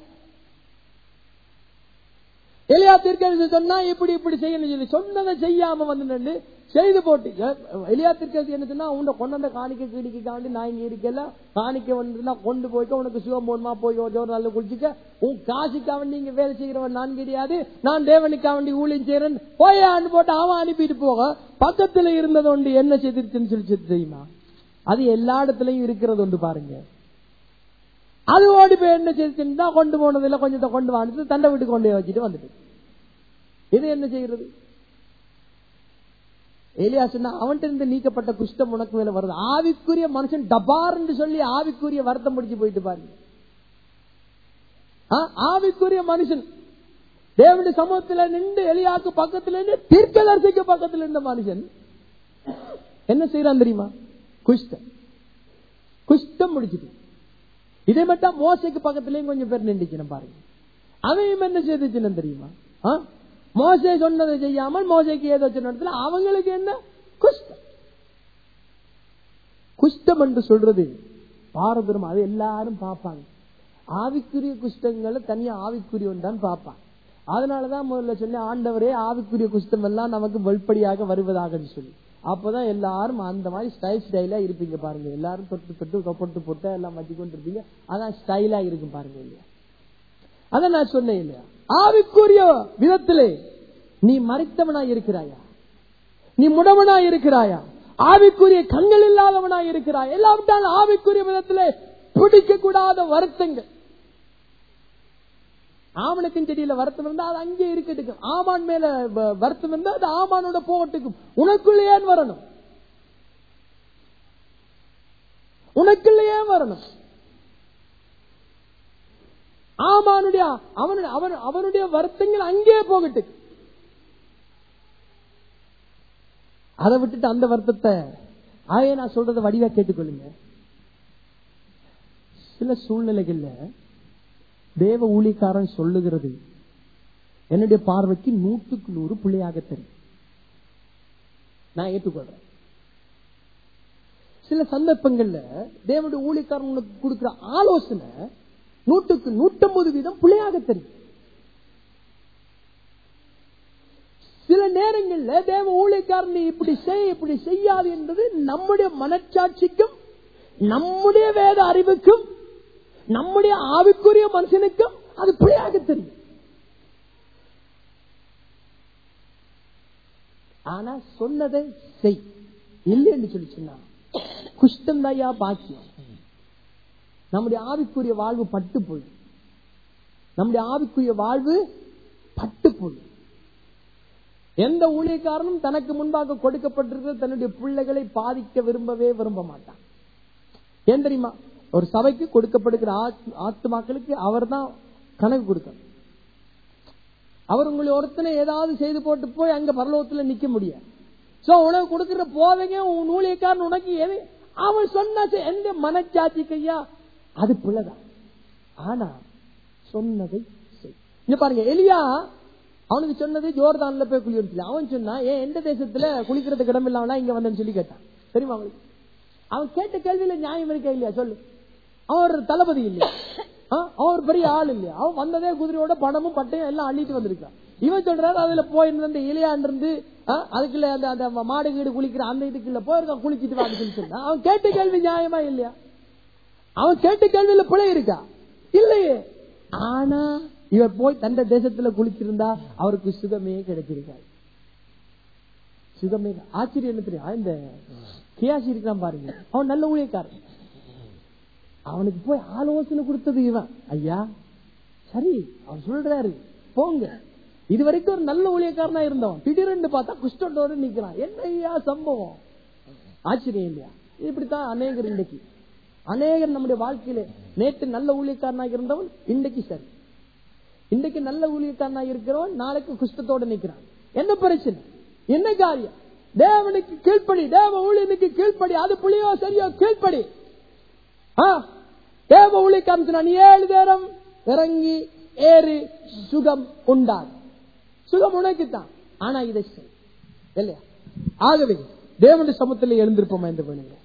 எலியா தீர்க்கதரிசி சொன்னா இப்படி இப்படி செய்யணும் சொல்லி சொன்னதை செய்யாம வந்து செய்து போட்டு. எலியா தீர்க்கதரிசி என்ன சொன்னா, உன்னை கொண்ட காணிக்க கீடிக்காண்டி நான் இங்க இருக்கல, காணிக்க வந்து கொண்டு போயிட்டு உனக்கு சுகம் போடுமா, போய் ஒரு நல்ல குளிச்சுக்க, உன் காசுக்காக நீங்க வேலை செய்கிறவன் நான் கிடையாது, நான் தேவனுக்காக வேண்டி ஊழியம் செய்யறேன் போயான்னு போட்டு அவன் அனுப்பிட்டு போக, பக்கத்துல இருந்தது ஒன்று என்ன செய்திருச்சுன்னு சொல்லி தெரியுமா? அது எல்லா இடத்துலயும் இருக்கிறது ஒன்று பாருங்க. அது ஓடி போய் என்ன செய்துன்னா கொண்டு போனதில்லை, கொஞ்சத்தை கொண்டு வந்து தண்டை வீட்டுக்கு கொண்டு வச்சுட்டு வந்துட்டு இது என்ன செய்யறது? எலியா சொன்னா அவன்கிட்ட இருந்து நீக்கப்பட்ட குஷ்டம் உனக்கு மேல வருது. ஆவிக்குரிய மனுஷன் டபார் என்று சொல்லி ஆவிக்குரிய வருத்தம் முடிச்சு போயிட்டு பாருங்க. ஆவிக்குரிய மனுஷன் தேவனுடைய சமூகத்தில் நின்று எலியாக்கு பக்கத்தில் நின்று தீர்க்கதரிசிக்கு பக்கத்தில் இருந்த மனுஷன் என்ன செய்யறான் தெரியுமா? குஷ்டம் முடிச்சுட்டு. இதே மட்டும் மோசைக்கு பக்கத்திலேயும் கொஞ்சம் பேர் நின்றுச்சு பாருங்க. அவையும் என்ன செய்துச்சுன்னு தெரியுமா? மோசே சொன்னதை செய்யாமல் மோசைக்கு ஏதோ சொன்ன அவங்களுக்கு என்ன குஷ்டம். குஷ்டம் என்று சொல்றது பாரதூரம். அது எல்லாரும் பார்ப்பாங்க. ஆவிக்குரிய குஷ்டங்களை தனியா ஆவிக்குரிய ஒன்றான் பார்ப்பாங்க. அதனாலதான் முதல்ல சொன்ன ஆண்டவரே ஆவிக்குரிய குஷ்டம் எல்லாம் நமக்கு வெளிப்படையாக வருவதாக சொல்லி, அப்பதான் எல்லாரும் அந்த மாதிரி ஸ்டைலா இருப்பீங்க பாருங்க. எல்லாரும் தொட்டு போட்டு எல்லாம் மத்தி கொண்டு இருப்பீங்க. அதான் ஸ்டைலா இருக்கும் பாருங்க இல்லையா? அதான் நான் சொன்னேன் இல்லையா? ஆவிக்குரிய விதத்திலே நீ மறைத்தவனா இருக்கிறாயா? நீ முடவனா இருக்கிறாயா? ஆவிக்குரிய கண்கள் இல்லாதவனா இருக்கிறாய்? எல்லாவற்றாலும் ஆவிக்குரிய விதத்திலே பிடிக்க கூடாத வருத்தங்கள். ஆமனுக்கும் செடியில வருத்தம் இருந்தா அது அங்கே இருக்கட்டும். ஆமான் மேல வருத்தம் இருந்தா அது ஆமானோட போகட்டுக்கும். உனக்குள்ளேயே வரணும், உனக்குள்ளேயே வரணும். ஆமானுடைய அவனுடைய வருத்தங்கள் அங்கே போகட்டு. அதை விட்டுட்டு அந்த வருத்தத்தை நான் சொல்றதை வடிவா கேட்டுக்கொள்ளுங்க. சில சூழ்நிலைகள்ல தேவ ஊழியக்காரன் சொல்லுகிறது என்னுடைய பார்வைக்கு 100க்கு 100 பிள்ளையாக தெரியும். நான் ஏற்றுக்கொள்றேன். சில சந்தர்ப்பங்கள்ல தேவனுடைய ஊழியக்காரன் கொடுக்கிற ஆலோசனை 100க்கு 150% பிள்ளையாக தெரியும். சில நேரங்கள்ல தேவ ஊழியக்காரன் இப்படி செய்யாது என்பது நம்முடைய மனச்சாட்சிக்கும் நம்முடைய வேத அறிவுக்கும் நம்முடைய ஆவிக்குரிய மனுஷனுக்கும் அது பிள்ளையாக தெரியும். ஆனா சொன்னதை செய் இல்லைன்னு சொல்லி சொன்னா குஷ்டம் தாயா பாக்கியம். நம்முடைய ஆவிக்குரிய வாழ்வு பட்டு போய், நம்முடைய ஆவிக்குரிய வாழ்வு பட்டு போய். எந்த ஊழியக்காரனும் தனக்கு முன்பாக கொடுக்கப்பட்டிருக்கிற தன்னுடைய பிள்ளைகளை பாதிக்க விரும்ப மாட்டான். ஏன் தெரியுமா? ஒரு சபைக்கு கொடுக்கப்படுகிற ஆத்துமாக்களுக்கு அவர் தான் கணக்கு கொடுக்கணும். அவர் உங்களை ஒருத்தனை ஏதாவது செய்து போட்டு போய் அங்க பரலோகத்துல நிக்க முடியாது. சோ உனக்கு கொடுக்கிற போதைங்க உன் ஊழியக்காரன் உனக்கு எது அவன் சொன்ன எந்த மனச்சாட்சிக்கையா அது பிள்ளைதான். ஆனா சொன்னதை செய். பாருங்க, எலியா அவனுக்கு சொன்னது ஜோர்தான்ல போய் குளிர்ச்சி. அவன் சொன்னா ஏன் எந்த தேசத்துல குளிக்கிறதுக்கு இடம் இல்லாம இங்க வந்தேன்னு சொல்லி கேட்டான். தெரியுமா அவனுக்கு? அவன் கேட்ட கேள்வியில நியாயம் இருக்கா இல்லையா? சொல்லு. அவன் ஒரு தளபதி இல்லையா? அவன் ஒரு பெரிய ஆள் இல்லையா? அவன் வந்ததே குதிரையோட பணமும் பட்டையும் எல்லாம் அள்ளிட்டு வந்திருக்கான். இவன் சொல்றாரு அதுல போயிருந்த இளையாண்டு இருந்து அதுக்குள்ள அந்த மாடு கீடு குளிக்கிற அந்த இதுக்குள்ள போயிருக்கான், குளிச்சுட்டு வான்னு சொன்னா அவன் கேட்ட கேள்வி நியாயமா இல்லையா? அவன் கேட்ட கேள்வியில பிழை இருக்கா? இல்லையே. ஆனா இவர் போய் தந்த தேசத்துல குளிச்சிருந்தா அவருக்கு சுகமே கிடைச்சிருக்காரு. சுகமே. ஆச்சரியம் என்ன தெரியும்? இந்த கியாசி இருக்கான் பாருங்க, அவன் நல்ல ஊழியக்காரன். அவனுக்கு போய் ஆலோசனை கொடுத்தது இவன். ஐயா சரி அவன் சொல்றாரு போங்க. இதுவரைக்கும் ஒரு நல்ல ஊழியக்காரனா இருந்தவன் திடீரென்று பார்த்தா குஷ்டத்தோடு நிக்கிறான். என்ன ஐயா சம்பவம்? ஆச்சரியம் இல்லையா? இப்படித்தான் அநேகர் இன்றைக்கு, அநேகர் நம்முடைய வாழ்க்கையில நேற்று நல்ல ஊழியக்காரனாக இருந்தவன் இன்றைக்கு சரி, இன்றைக்கு நல்ல ஊழியக்காரனாக இருக்கிறவன் நாளைக்கு குஷ்டத்தோடு நிக்கிறான். என்ன பிரச்சனை? என்ன காரியம்? தேவனுக்கு கீழ்ப்படி, தேவ ஊழியனுக்கு கீழ்ப்படி. அது புளியோ சரியோ கீழ்ப்படி. தேவ ஊழியக்காரன் நீ 7 நேரம் இறங்கி ஏறி சுகம் உண்டாது. சுகம் உனக்குத்தான். ஆனா இதை செய் இல்லையா? ஆகவே தேவனுடைய சமூகத்தில் எழுந்திருப்போமா இந்த வேளையில?